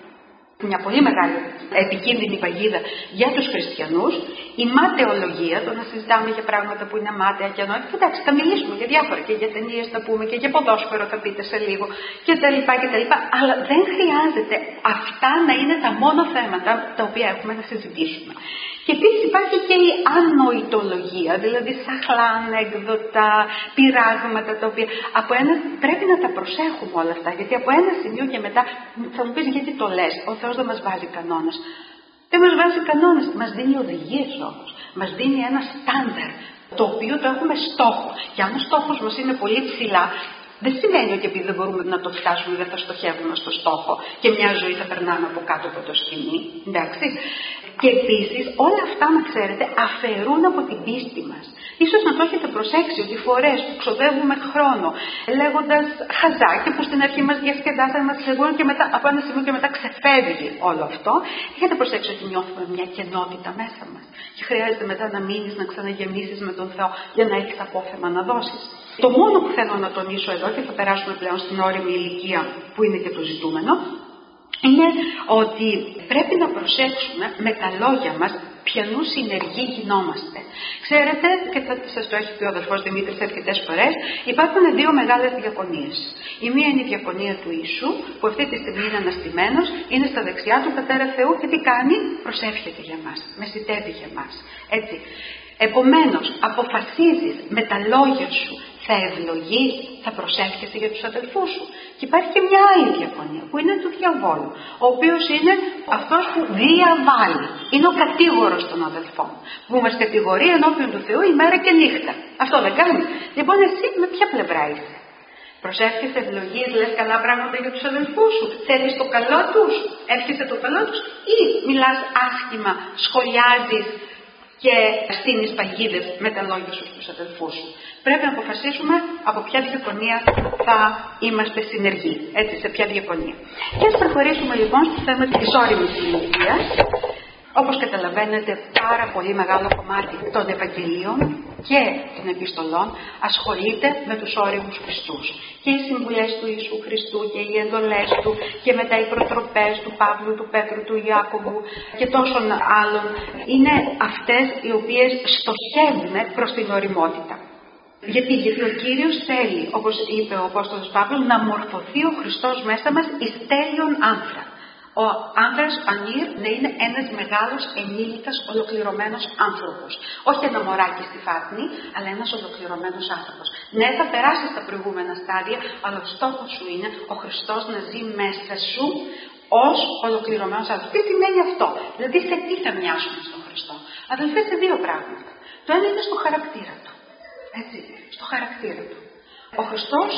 μια πολύ μεγάλη επικίνδυνη παγίδα για τους χριστιανούς, η ματαιολογία, το να συζητάμε για πράγματα που είναι μάταια και ανόητα. Εντάξει, θα μιλήσουμε για διάφορα, και για ταινίες θα πούμε και για ποδόσφαιρο θα πείτε σε λίγο και τα λοιπά και τα λοιπά, αλλά δεν χρειάζεται αυτά να είναι τα μόνο θέματα τα οποία έχουμε να συζητήσουμε. Και επίσης υπάρχει και η ανοητολογία, δηλαδή σαχλά, ανέκδοτα, πειράγματα τα οποία από ένα, πρέπει να τα προσέχουμε όλα αυτά, γιατί από ένα σημείο και μετά θα μου πεις γιατί το λες, ο Θεός δεν μας βάζει κανόνες. Δεν μας βάζει κανόνες, μας δίνει οδηγίες όμως, μας δίνει ένα στάνταρ, το οποίο το έχουμε στόχο. Και αν ο στόχος μας είναι πολύ ψηλά, δεν σημαίνει ότι επειδή δεν μπορούμε να το φτάσουμε δεν θα στοχεύουμε στο στόχο και μια ζωή θα περνάμε από κάτω από το σκηνή, εντάξει. Και επίσης όλα αυτά, να ξέρετε, αφαιρούν από την πίστη μας. Ίσως να το έχετε προσέξει ότι φορές που ξοδεύουμε χρόνο λέγοντας χαζάκια που στην αρχή μας διασκεδάσαν, μας ξεγούν και μετά από ένα σημείο και μετά ξεφεύγει όλο αυτό. Έχετε προσέξει ότι νιώθουμε μια κενότητα μέσα μας και χρειάζεται μετά να μείνεις, να ξαναγεμίσεις με τον Θεό για να έχεις απόθεμα να δώσεις. Το μόνο που θέλω να τονίσω εδώ, και θα περάσουμε πλέον στην όριμη ηλικία που είναι και το ζητούμενο, είναι ότι πρέπει να προσέξουμε με τα λόγια μας ποιανού συνεργοί γινόμαστε. Ξέρετε, και θα σας το έχει πει ο αδελφός Δημήτρης αρκετές φορές, υπάρχουν δύο μεγάλες διακονίες. Η μία είναι η διακονία του Ιησού, που αυτή τη στιγμή είναι αναστημένος, είναι στα δεξιά του Πατέρα Θεού και τι κάνει? Προσεύχεται για μας, μεσητεύει για μας. Έτσι. Επομένως, αποφασίζεις με τα λόγια σου, θα ευλογείς, θα προσεύχεσαι για τους αδελφούς σου. Και υπάρχει και μια άλλη διακονία που είναι του διαβόλου, ο οποίος είναι αυτός που διαβάλλει. Είναι ο κατήγορος των αδελφών, που μας κατηγορεί ενώπιον του Θεού ημέρα και νύχτα. Αυτό δεν κάνει? Λοιπόν, εσύ με ποια πλευρά είσαι? Προσεύχεσαι, ευλογείς, λες καλά πράγματα για τους αδελφούς σου, θέλεις το καλό τους, εύχεσαι το καλό τους, ή μιλάς άσχημα, σχολιάζεις και στείνεις παγίδες με τα λόγια σου στους αδελφούς σου? Πρέπει να αποφασίσουμε από ποια διακονία θα είμαστε συνεργοί. Έτσι, σε ποια διακονία. Και ας προχωρήσουμε λοιπόν στο θέμα της όριμης ηλικίας. Όπως καταλαβαίνετε, πάρα πολύ μεγάλο κομμάτι των Ευαγγελίων και των επιστολών ασχολείται με τους όριμους Χριστούς. Και οι συμβουλές του Ιησού Χριστού και οι εντολές του και μετά οι προτροπές του Παύλου, του Πέτρου, του Ιάκωβου και τόσων άλλων είναι αυτές οι οποίες στοχεύουν προς την οριμότητα. Γιατί, γιατί ο Κύριος θέλει, όπως είπε ο Απόστολος Παύλος, να μορφωθεί ο Χριστός μέσα μας εις τέλειον άνθρα. Ο άνθρας ανήρ να είναι ένας μεγάλος ενήλικας ολοκληρωμένος άνθρωπος. Όχι ένα μωράκι στη φάτνη, αλλά ένας ολοκληρωμένος άνθρωπος. Ναι, θα περάσει στα προηγούμενα στάδια, αλλά ο στόχος σου είναι ο Χριστός να ζει μέσα σου ως ολοκληρωμένος άνθρωπος. Τι σημαίνει αυτό? Δηλαδή, σε τι θα μοιάσουμε στον Χριστό? Αδελφές, σε δύο πράγματα. Το ένα είναι στο χαρακτήρα του. Έτσι, στο χαρακτήρα του. Ο Χριστός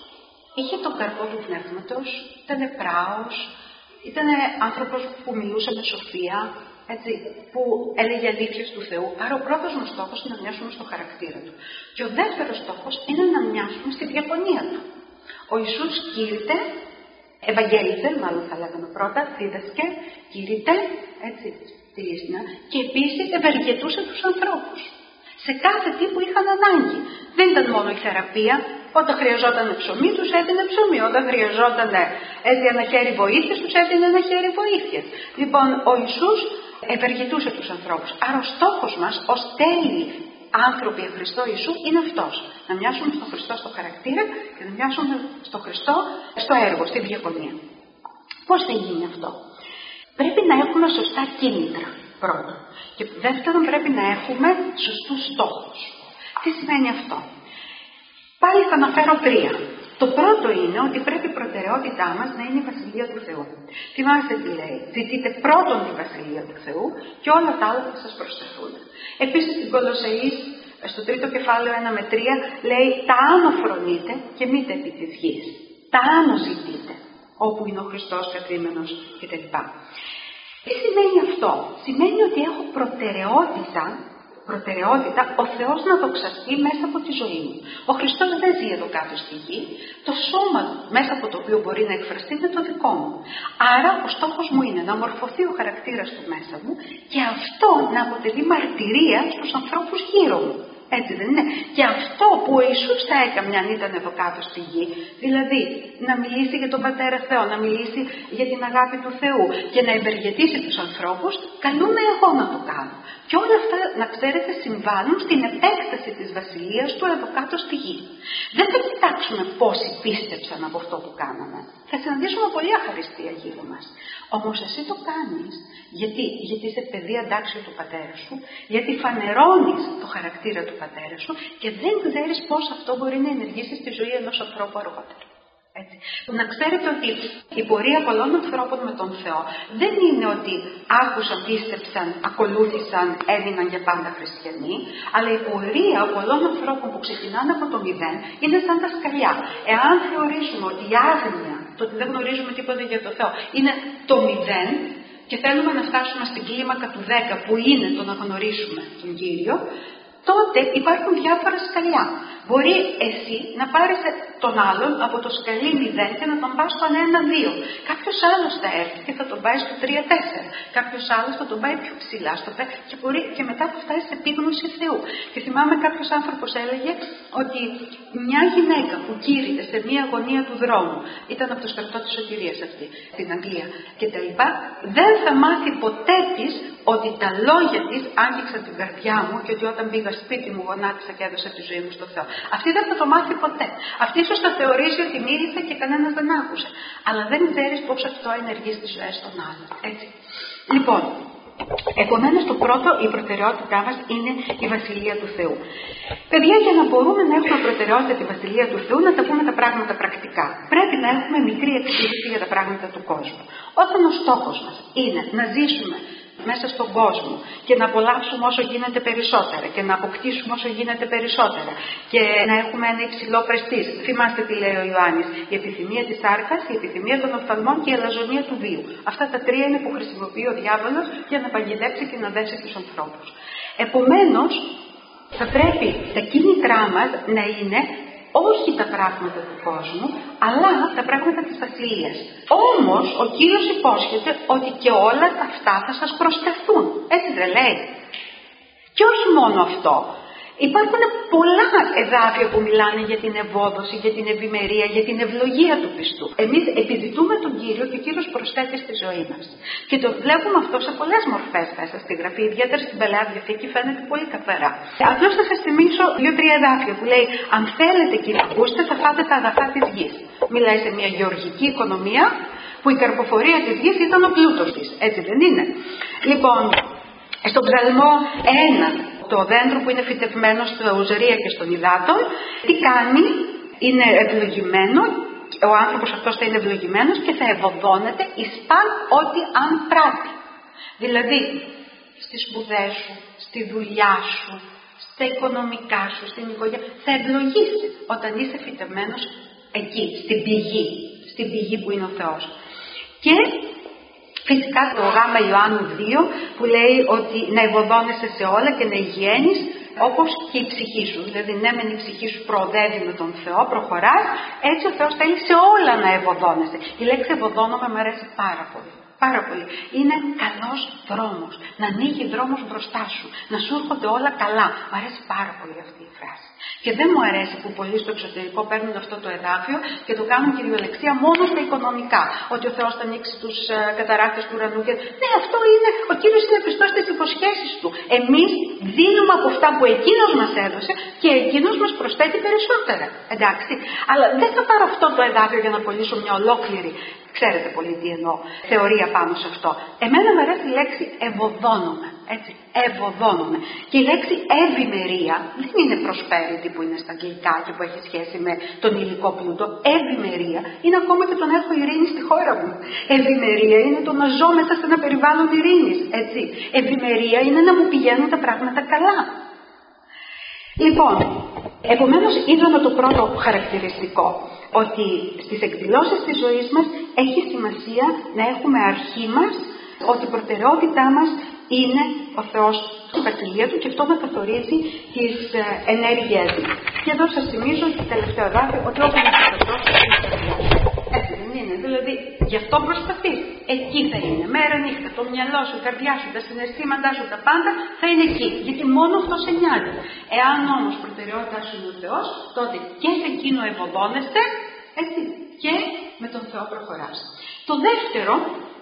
είχε τον καρπό του πνεύματος, ήταν πράος, ήταν άνθρωπος που μιλούσε με σοφία, έτσι, που έλεγε αλήθειες του Θεού. Άρα ο πρώτος μας στόχος είναι να μοιάσουμε στο χαρακτήρα του. Και ο δεύτερος στόχος είναι να μοιάσουμε στη διακονία του. Ο Ιησούς κήρυτε, ευαγγέλιζε, μάλλον θα λέγαμε πρώτα, δίδασκε, κήρυτε, έτσι, στη λίσνα, και επίσης ευεργετούσε τους ανθρώπους. Σε κάθε τι που είχαν ανάγκη. Δεν ήταν μόνο η θεραπεία. Όταν χρειαζόταν ψωμί, τους έδινε ψωμί. Όταν χρειαζόταν έτσι ένα χέρι βοήθειας, τους έδινε ένα χέρι βοήθειας. Λοιπόν, ο Ιησούς ευεργετούσε τους ανθρώπους. Άρα ο στόχος μας ως τέλειοι άνθρωποι εν Χριστώ Ιησού είναι αυτός. Να μοιάσουμε στον Χριστό στο χαρακτήρα και να μοιάσουμε στον Χριστό στο έργο, στη διακονία. Πώς θα γίνει αυτό? Πρέπει να έχουμε σωστά κίνητρα. Πρώτον. Και δεύτερον, πρέπει να έχουμε σωστούς στόχους. Τι σημαίνει αυτό? Πάλι θα αναφέρω τρία. Το πρώτο είναι ότι πρέπει η προτεραιότητά μας να είναι η Βασιλεία του Θεού. Θυμάστε τι λέει? Ζητείτε πρώτον τη Βασιλεία του Θεού και όλα τα άλλα θα σας προσθεθούν. Επίσης στην Κολοσσαείς, στο τρίτο κεφάλαιο ένα με τρία, λέει τα άνω φρονείτε και μήτε επί της γης. Τα άνω ζητείτε, όπου είναι ο Χριστός καθήμενος κτλ. Τι σημαίνει αυτό? Σημαίνει ότι έχω προτεραιότητα προτεραιότητα ο Θεός να δοξαστεί μέσα από τη ζωή μου. Ο Χριστός δεν ζει εδώ κάτω στη γη. Το σώμα μέσα από το οποίο μπορεί να εκφραστεί είναι το δικό μου. Άρα ο στόχος μου είναι να μορφωθεί ο χαρακτήρας του μέσα μου και αυτό να αποτελεί μαρτυρία στους ανθρώπους γύρω μου. Έτσι δεν είναι? Και αυτό που ο Ιησούς θα έκανε αν ήταν εδώ κάτω στη γη, δηλαδή να μιλήσει για τον Πατέρα Θεό, να μιλήσει για την αγάπη του Θεού και να ευεργετήσει τους ανθρώπους, καλούμε εγώ να το κάνω. Και όλα αυτά, να ξέρετε, συμβάλλουν στην επέκταση της βασιλείας του εδώ κάτω στη γη. Δεν θα κοιτάξουμε πόσοι πίστεψαν από αυτό που κάναμε. Θα συναντήσουμε πολλή αχαριστία γύρω μας. Όμως εσύ το κάνεις γιατί, γιατί είσαι παιδί αντάξιο του πατέρα σου, γιατί φανερώνεις το χαρακτήρα του πατέρα σου και δεν ξέρεις πώς αυτό μπορεί να ενεργήσει στη ζωή ενός ανθρώπου αργότερα. Έτσι. Να ξέρετε ότι η πορεία πολλών ανθρώπων με τον Θεό δεν είναι ότι άκουσαν, πίστεψαν, ακολούθησαν, έμειναν για πάντα χριστιανοί, αλλά η πορεία πολλών ανθρώπων που ξεκινάνε από το μηδέν είναι σαν τα σκαλιά. Εάν θεωρήσουμε ότι η άγνοια, το ότι δεν γνωρίζουμε τίποτα για το Θεό, είναι το μηδέν και θέλουμε να φτάσουμε στην κλίμακα του δέκα που είναι το να γνωρίσουμε τον Κύριο, τότε υπάρχουν διάφορα σκαλιά. Μπορεί εσύ να πάρεις τον άλλον από το σκαλί μηδέν και να τον πας στον ένα δύο. Κάποιος άλλος θα έρθει και θα τον πάει στο τρία τέσσερα. Κάποιος άλλος θα τον πάει πιο ψηλά στο πέντε και, μπορεί, και μετά θα φτάσει σε επίγνωση Θεού. Και θυμάμαι κάποιος άνθρωπος έλεγε ότι μια γυναίκα που κήρυτε σε μια γωνία του δρόμου, ήταν από το στρατό της σωτηρίας αυτή, στην Αγγλία κτλ., δεν θα μάθει ποτέ της ότι τα λόγια της άγγιξαν την καρδιά μου και ότι όταν πήγα σπίτι μου γονάτισα και έδωσα τη ζωή μου στο Θεό. Αυτή δεν θα το μάθει ποτέ. Αυτή ίσως θα θεωρήσει ότι μίλησε και κανένας δεν άκουσε. Αλλά δεν ξέρεις πώς αυτό ενεργεί στις ζωές των άλλων. Έτσι. Λοιπόν, επομένως το πρώτο, η προτεραιότητά μας είναι η Βασιλεία του Θεού. Παιδιά, για να μπορούμε να έχουμε προτεραιότητα τη Βασιλεία του Θεού, να τα πούμε τα πράγματα πρακτικά. Πρέπει να έχουμε μικρή εξήγηση για τα πράγματα του κόσμου. Όταν ο στόχος μας είναι να ζήσουμε μέσα στον κόσμο και να απολαύσουμε όσο γίνεται περισσότερα και να αποκτήσουμε όσο γίνεται περισσότερα και να έχουμε ένα υψηλό πρεστίζ. Θυμάστε τι λέει ο Ιωάννης: η επιθυμία της σάρκας, η επιθυμία των οφθαλμών και η αλαζονία του βίου. Αυτά τα τρία είναι που χρησιμοποιεί ο διάβολος για να παγιδέψει και να δέσει τους ανθρώπους. Επομένως, θα πρέπει τα κίνητρά μας να είναι όχι τα πράγματα του κόσμου, αλλά τα πράγματα της Βασιλείας. Όμως, ο Κύριος υπόσχεται ότι και όλα αυτά θα σας προσθεθούν. Έτσι δεν λέει? Και όχι μόνο αυτό. Υπάρχουν πολλά εδάφια που μιλάνε για την ευόδοση, για την ευημερία, για την ευλογία του πιστού. Εμείς επιζητούμε τον Κύριο και ο Κύριος προσθέτει στη ζωή μας. Και το βλέπουμε αυτό σε πολλές μορφές μέσα στη Γραφή, ιδιαίτερα στην Παλαιά Διαθήκη φαίνεται πολύ καθαρά. Απλώς θα σας θυμίσω δύο-τρία εδάφια που λέει: αν θέλετε και ακούστε, θα φάτε τα αγαθά της γης. Μιλάει σε μια γεωργική οικονομία που η καρποφορία της γης ήταν ο πλούτος της. Έτσι δεν είναι? Λοιπόν, στον Ψαλμό ένα, το δέντρο που είναι φυτευμένο στο ουζερία και στον υδάτων, τι κάνει? Είναι ευλογημένο, ο άνθρωπος αυτός θα είναι ευλογημένος και θα ευωδώνεται εις παν ό,τι αν πράττει. Δηλαδή, στις σπουδές σου, στη δουλειά σου, στα οικονομικά σου, στην οικογένεια, θα ευλογήσει όταν είσαι φυτευμένος εκεί, στην πηγή, στην πηγή που είναι ο Θεός. Και φυσικά το γάμα Ιωάννου δύο που λέει ότι να ευωδώνεσαι σε όλα και να υγιαίνεις όπως και η ψυχή σου. Δηλαδή ναι μεν η ψυχή σου προοδεύει με τον Θεό, προχωράς, έτσι ο Θεός θέλει σε όλα να ευωδώνεσαι. Η λέξη ευωδώνομαι μου αρέσει πάρα πολύ. Πάρα πολύ. Είναι καλός δρόμος. Να ανοίγει δρόμος μπροστά σου. Να σου έρχονται όλα καλά. Μου αρέσει πάρα πολύ αυτή η φράση. Και δεν μου αρέσει που πολλοί στο εξωτερικό παίρνουν αυτό το εδάφιο και το κάνουν κυριολεξία μόνο στα οικονομικά. Ότι ο Θεός θα ανοίξει τους ε, καταράκτες του ουρανού. Και... Ναι, αυτό είναι. Ο Κύριος είναι πιστός στις υποσχέσεις του. Εμείς δίνουμε από αυτά που εκείνος μας έδωσε και εκείνος μας προσθέτει περισσότερα. Εντάξει. Αλλά δεν θα πάρω αυτό το εδάφιο για να πωλήσω μια ολόκληρη. Ξέρετε πολύ τι εννοώ, θεωρία πάνω σε αυτό. Εμένα μου αρέσει η λέξη ευωδώνομαι, έτσι, ευωδώνομαι. Και η λέξη ευημερία δεν είναι prosperity που είναι στα αγγλικά και που έχει σχέση με τον υλικό πλούτο. Ευημερία είναι ακόμα και το να έχω ειρήνη στη χώρα μου. Ευημερία είναι το να ζω μέσα σε ένα περιβάλλον ειρήνης, έτσι. Ευημερία είναι να μου πηγαίνουν τα πράγματα καλά. Λοιπόν, επομένως είδαμε το πρώτο χαρακτηριστικό, ότι στις εκδηλώσεις της ζωής μας έχει σημασία να έχουμε αρχή μας, ότι η προτεραιότητά μας είναι ο Θεός στην ποικιλία του και αυτό να καθορίζει τις ε, ενέργειές μας. Και εδώ σας θυμίζω το τελευταίο εδάφιο ότι όπου είναι ο Θεός είναι η καρδιά. Έτσι δεν είναι? Δηλαδή γι' αυτό προσπαθείς. Εκεί θα είναι. Μέρα νύχτα. Το μυαλό σου, η καρδιά σου, τα συναισθήματά σου, τα πάντα θα είναι εκεί. Γιατί μόνο αυτό σε νοιάζει. Εάν όμως προτεραιότητά σου είναι ο Θεός, τότε και σε εκείνο ευωδώνεστε, έτσι, και με τον Θεό προχωράς. Το δεύτερο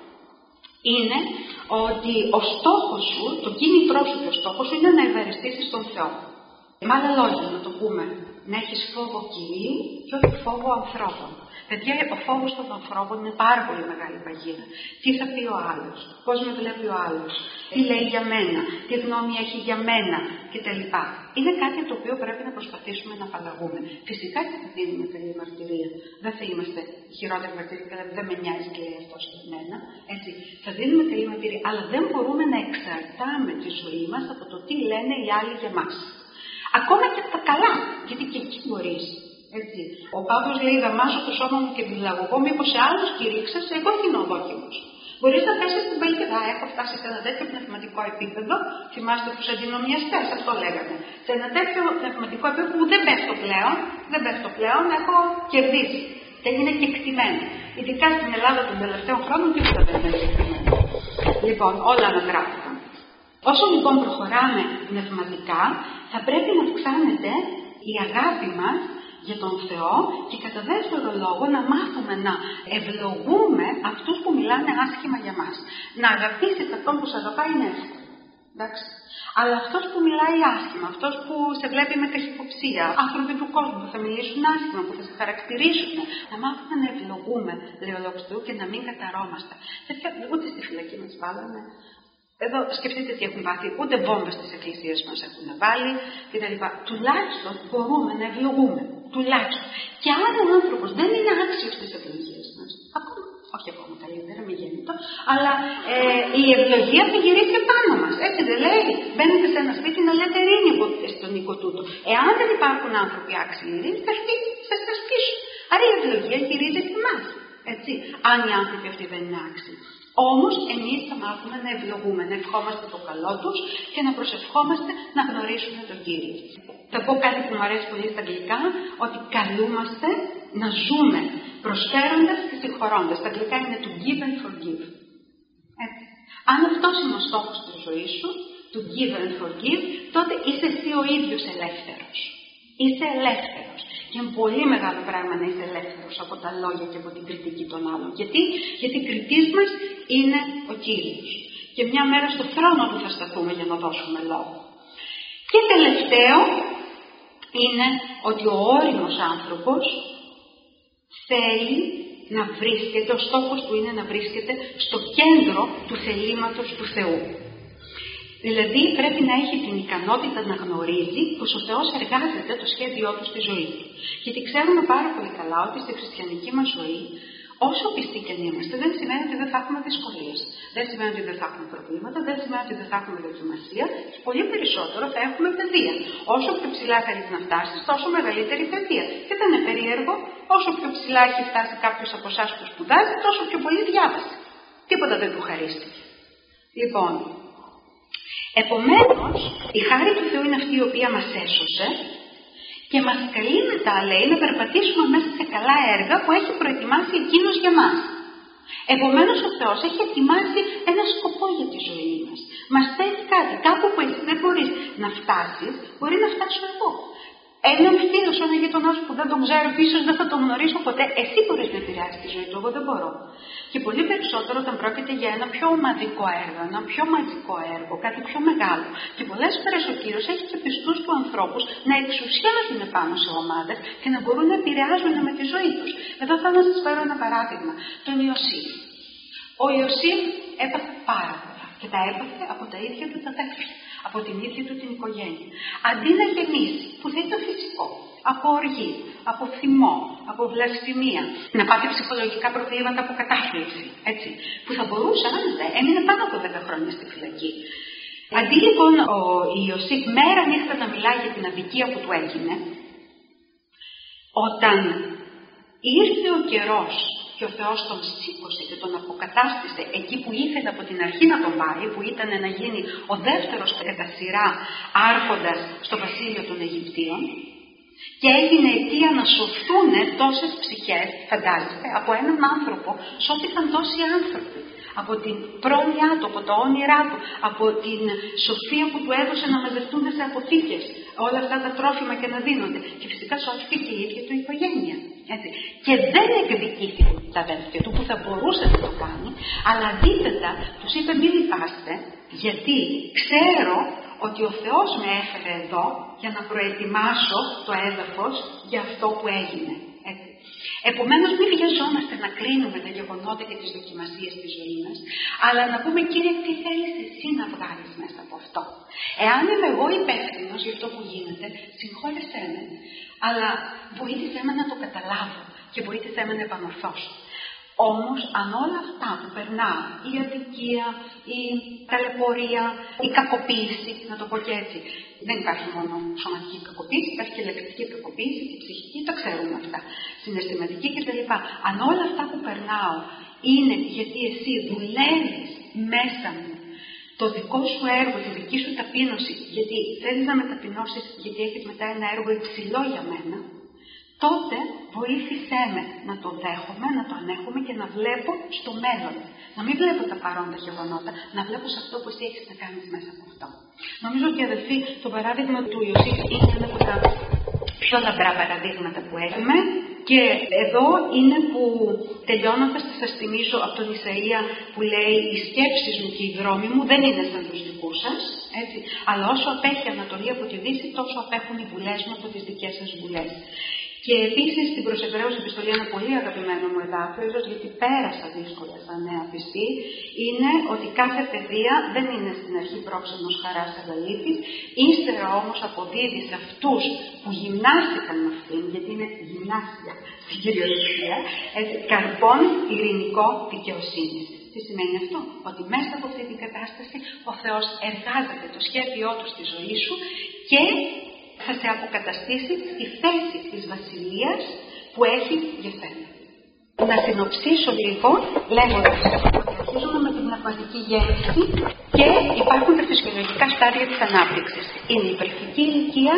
είναι ότι ο στόχος σου, το κίνητρό σου και ο στόχος σου είναι να ευχαριστήσεις τον Θεό. Με άλλα λόγια να το πούμε, να έχεις φόβο Κυρίου και όχι φόβο ανθρώπων. Παιδιά, ο φόβος των ανθρώπων είναι πάρα πολύ μεγάλη παγίδα. Τι θα πει ο άλλος, πώς με βλέπει ο άλλος, τι λέει για μένα, τι γνώμη έχει για μένα κτλ. Είναι κάτι το οποίο πρέπει να προσπαθήσουμε να απαλλαγούμε. Φυσικά και θα δίνουμε καλή μαρτυρία. Δεν θα είμαστε χειρότερη μαρτυρία, δηλαδή δεν με νοιάζει και λέει αυτό σε μένα. Έτσι. Θα δίνουμε καλή μαρτυρία, αλλά δεν μπορούμε να εξαρτάμε τη ζωή μας από το τι λένε οι άλλοι για μας. Ακόμα και τα καλά, γιατί και εκεί μπορείς. Έτσι. Ο Παύλος λέει: δαμάζω το σώμα μου και δηλαγωγώ, μήπως σε άλλους κηρύξας, εγώ γίνω ο δόκιμος. Μπορείς να πέσεις στην παλιά, έχω φτάσει σε ένα τέτοιο πνευματικό επίπεδο. Θυμάστε τους αντινομιαστές, αυτό λέγανε. Σε ένα τέτοιο πνευματικό επίπεδο που δεν πέφτω πλέον, δεν πέφτω πλέον, έχω κερδίσει. Και είναι κεκτημένο. Ειδικά στην Ελλάδα των τελευταίων χρόνων, τίποτα δεν είναι κεκτημένο. Λοιπόν, όλα αναγράφηκαν. Όσο λοιπόν προχωράμε πνευματικά, θα πρέπει να αυξάνεται η αγάπη μας για τον Θεό και κατά δεύτερο λόγο να μάθουμε να ευλογούμε αυτούς που μιλάνε άσχημα για μας. Να αγαπήσεις αυτόν που σε αγαπάει είναι εύκολο. Εντάξει. Αλλά αυτός που μιλάει άσχημα, αυτός που σε βλέπει με καχυποψία, άνθρωποι του κόσμου που θα μιλήσουν άσχημα, που θα σε χαρακτηρίσουν, να μάθουμε να ευλογούμε, λέει ο λόγος του Θεού, και να μην καταρώμαστε. Τέτοια, ούτε στη φυλακή μας βάλανε. Εδώ σκεφτείτε τι έχουν πάθει, ούτε βόμβες στις εκκλησίες μας έχουν βάλει κτλ. Τουλάχιστον μπορούμε να ευλογούμε. Τουλάχιστον. Και αν ο άνθρωπος δεν είναι άξιος στις ευλογίες μας, ακόμα, όχι ακόμα καλύτερα, μη γέννητο, αλλά ε, η ευλογία θα γυρίσει επάνω μας. Έτσι δεν λέει? Μπαίνετε σε ένα σπίτι να λέτε ειρήνη στον οίκο τούτο. Εάν δεν υπάρχουν άνθρωποι άξιοι ειρήνη, θα έρθει σε εσάς πίσω. Άρα η ευλογία γυρίζει σε εμάς. Έτσι, αν οι άνθρωποι αυτοί δεν είναι άξιοι. Όμως εμείς θα μάθουμε να ευλογούμε, να ευχόμαστε το καλό τους και να προσευχόμαστε να γνωρίσουμε τον Κύριο. Θα πω κάτι που μου αρέσει πολύ στα αγγλικά, ότι καλούμαστε να ζούμε προσφέροντας και συγχωρώντας. Στα αγγλικά είναι to give and forgive. Έτσι. Αν αυτός είναι ο στόχος της ζωής σου, to give and forgive, τότε είσαι εσύ ο ίδιος ελεύθερος. Είσαι ελεύθερος. Και είναι πολύ μεγάλο πράγμα να είσαι ελεύθερος από τα λόγια και από την κριτική των άλλων. Γιατί, Γιατί η κριτής μας είναι ο Κύριος. Και μια μέρα στο θρόνο του θα σταθούμε για να δώσουμε λόγο. Και τελευταίο είναι ότι ο όριμος άνθρωπος θέλει να βρίσκεται, ο στόχος του είναι να βρίσκεται στο κέντρο του θελήματος του Θεού. Δηλαδή πρέπει να έχει την ικανότητα να γνωρίζει πως ο Θεός εργάζεται το σχέδιό του στη ζωή του. Γιατί ξέρουμε πάρα πολύ καλά ότι στη χριστιανική μας ζωή, όσο πιστοί και αν είμαστε, δεν σημαίνει ότι δεν θα έχουμε δυσκολίες. Δεν σημαίνει ότι δεν θα έχουμε προβλήματα, δεν σημαίνει ότι δεν θα έχουμε δοκιμασία. Και πολύ περισσότερο θα έχουμε παιδεία. Όσο πιο ψηλά θέλεις να φτάσεις, τόσο μεγαλύτερη παιδεία. Και δεν είναι περίεργο, όσο πιο ψηλά έχει φτάσει κάποιος από εσάς που σπουδάζει, τόσο πιο πολύ διάβασε. Τίποτα δεν του χαρίστηκε. Λοιπόν. Επομένως, η χάρη του Θεού είναι αυτή η οποία μας έσωσε και μας καλεί μετά, λέει, να περπατήσουμε μέσα σε καλά έργα που έχει προετοιμάσει εκείνος για μας. Επομένως, ο Θεός έχει ετοιμάσει ένα σκοπό για τη ζωή μας. Μας θέτει κάτι, κάπου που εσύ δεν μπορείς να φτάσεις, μπορεί να φτάσω εγώ. Έναν φίλο σου, ένα γείτονά σου που δεν τον ξέρω, ίσως δεν θα τον γνωρίσω ποτέ, εσύ μπορείς να επηρεάσεις τη ζωή του, εγώ δεν μπορώ. Και πολύ περισσότερο όταν πρόκειται για ένα πιο ομαδικό έργο, ένα πιο μαζικό έργο, κάτι πιο μεγάλο. Και πολλές φορές ο Κύριος έχει και πιστούς του ανθρώπους να εξουσιάζουν πάνω σε ομάδες και να μπορούν να επηρεάζουν με τη ζωή τους. Εδώ θα να σας φέρω ένα παράδειγμα. Τον Ιωσήφ. Ο Ιωσήφ έπαθε πάρα πολλά και τα έπαθε από τα ίδια του τα αδέρφια, από την ίδια του την οικογένεια. Αντί να γεννήσει, που θα ήταν φυσικό, από οργή, από θυμό, από βλασφημία, να πάθει ψυχολογικά προβλήματα από κατάθλιψη, έτσι, που θα μπορούσε άνετα, έμεινε πάνω από δέκα χρόνια στη φυλακή. Αντί λοιπόν ο Ιωσήφ μέρα νύχτα να μιλάει για την αδικία που του έγινε, όταν ήρθε ο καιρός και ο Θεός τον σήκωσε και τον αποκατάστησε εκεί που ήθελε από την αρχή να τον πάει, που ήταν να γίνει ο δεύτερος κατά σειρά άρχοντας στο βασίλειο των Αιγυπτίων, και έγινε αιτία να σωθούν τόσες ψυχές, φαντάζεστε, από έναν άνθρωπο, σώθηκαν τόσοι άνθρωποι. Από την πρόνοιά του, από τα όνειρά του, από την σοφία που του έδωσε να μαζευτούν σε αποθήκες όλα αυτά τα τρόφιμα και να δίνονται. Και φυσικά σώθηκε και η ίδια του οικογένεια. Έτσι. Και δεν εκδικήθηκαν τα αδέλφια του που θα μπορούσε να το κάνει, αλλά αντίθετα τους είπε: μην λυπάστε, γιατί ξέρω ότι ο Θεός με έφερε εδώ για να προετοιμάσω το έδαφος για αυτό που έγινε. Έτσι. Επομένως, μην βιαζόμαστε να κρίνουμε τα γεγονότα και τις δοκιμασίες της ζωής μας, αλλά να πούμε: Κύριε, τι θέλεις εσύ να βγάλεις μέσα από αυτό. Εάν είμαι εγώ υπεύθυνος για αυτό που γίνεται, συγχώρεσέ με, αλλά βοήθησέ με να το καταλάβω και βοήθησέ με να επανορθώσω. Όμως, αν όλα αυτά που περνάω, η αδικία, η ταλαιπωρία, η κακοποίηση, να το πω και έτσι, δεν υπάρχει μόνο σωματική κακοποίηση, υπάρχει και λεκτική κακοποίηση και ψυχική, τα ξέρουμε αυτά, συναισθηματική κτλ. Αν όλα αυτά που περνάω είναι γιατί εσύ δουλεύεις μέσα μου το δικό σου έργο, τη δική σου ταπείνωση, γιατί θέλεις να με ταπεινώσεις, γιατί έχεις μετά ένα έργο υψηλό για μένα, τότε βοήθησέ με να το δέχομαι, να το ανέχομαι και να βλέπω στο μέλλον. Να μην βλέπω τα παρόντα γεγονότα, να βλέπω σε αυτό που εσύ έχεις να κάνεις μέσα από αυτό. Νομίζω ότι, αδελφοί, το παράδειγμα του Ιωσήφ είναι ένα από τα πιο λαμπρά παραδείγματα που έχουμε. Και εδώ είναι που, τελειώνοντας, θα σας θυμίσω από τον Ισαΐα που λέει: οι σκέψεις μου και οι δρόμοι μου δεν είναι σαν τους δικούς σας, έτσι. Αλλά όσο απέχει η Ανατολή από τη Δύση, τόσο απέχουν οι βουλές μου από τις δικές σας βουλές. Και επίσης στην προς Εβραίους επιστολή, ένα πολύ αγαπημένο μου εδάφιο, ίσως γιατί πέρασα δύσκολα σαν νέα πιστή, είναι ότι κάθε παιδεία δεν είναι στην αρχή πρόξενος χαράς αγαλήτης, ύστερα όμως αποδίδει σε αυτούς που γυμνάστηκαν με αυτήν, γιατί είναι γυμνάστια στην κυριολεξία, καρπών ειρηνικό δικαιοσύνης. Τι σημαίνει αυτό? Ότι μέσα από αυτή την κατάσταση ο Θεός εργάζεται το σχέδιό του στη ζωή σου και θα σε αποκαταστήσει στη θέση της βασιλείας που έχει για σένα. Να συνοψίσω λίγο λέγοντας ότι αρχίζουμε με την πνευματική γέννηση και υπάρχουν τα φυσιολογικά στάδια της ανάπτυξης. Είναι η υπερφυτική ηλικία,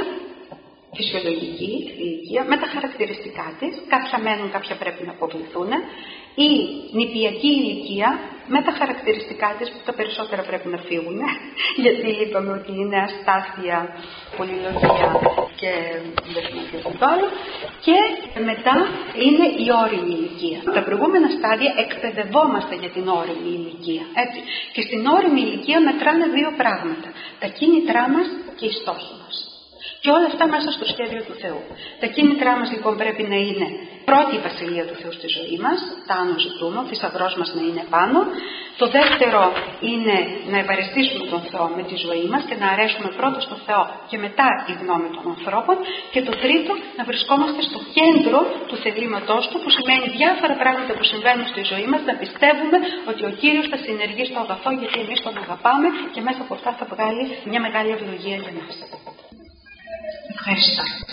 φυσιολογική ηλικία, με τα χαρακτηριστικά της, κάποια μένουν, κάποια πρέπει να αποβληθούν, η νηπιακή ηλικία με τα χαρακτηριστικά της που τα περισσότερα πρέπει να φύγουν, γιατί είπαμε ότι είναι αστάθεια, πολυλογία και δεν θυμάμαι το άλλο, και μετά είναι η όριμη ηλικία. Τα προηγούμενα στάδια εκπαιδευόμαστε για την όριμη ηλικία, έτσι. Και στην όριμη ηλικία μετράνε δύο πράγματα: τα κίνητρά μας και οι στόχοι μας. Και όλα αυτά μέσα στο σχέδιο του Θεού. Τα κίνητρά μας λοιπόν πρέπει να είναι πρώτη η βασιλεία του Θεού στη ζωή μας, τα άνω ζητούμε, ο θησαυρός μας να είναι πάνω. Το δεύτερο είναι να ευχαριστήσουμε τον Θεό με τη ζωή μας και να αρέσουμε πρώτα στον Θεό και μετά η γνώμη των ανθρώπων. Και το τρίτο, να βρισκόμαστε στο κέντρο του θελήματός του, που σημαίνει διάφορα πράγματα που συμβαίνουν στη ζωή μας, να πιστεύουμε ότι ο Κύριος θα συνεργεί στο αγαθό, γιατί εμείς τον αγαπάμε και μέσα από αυτά θα βγάλει μια μεγάλη ευλογία για μας. Ευχαριστώ.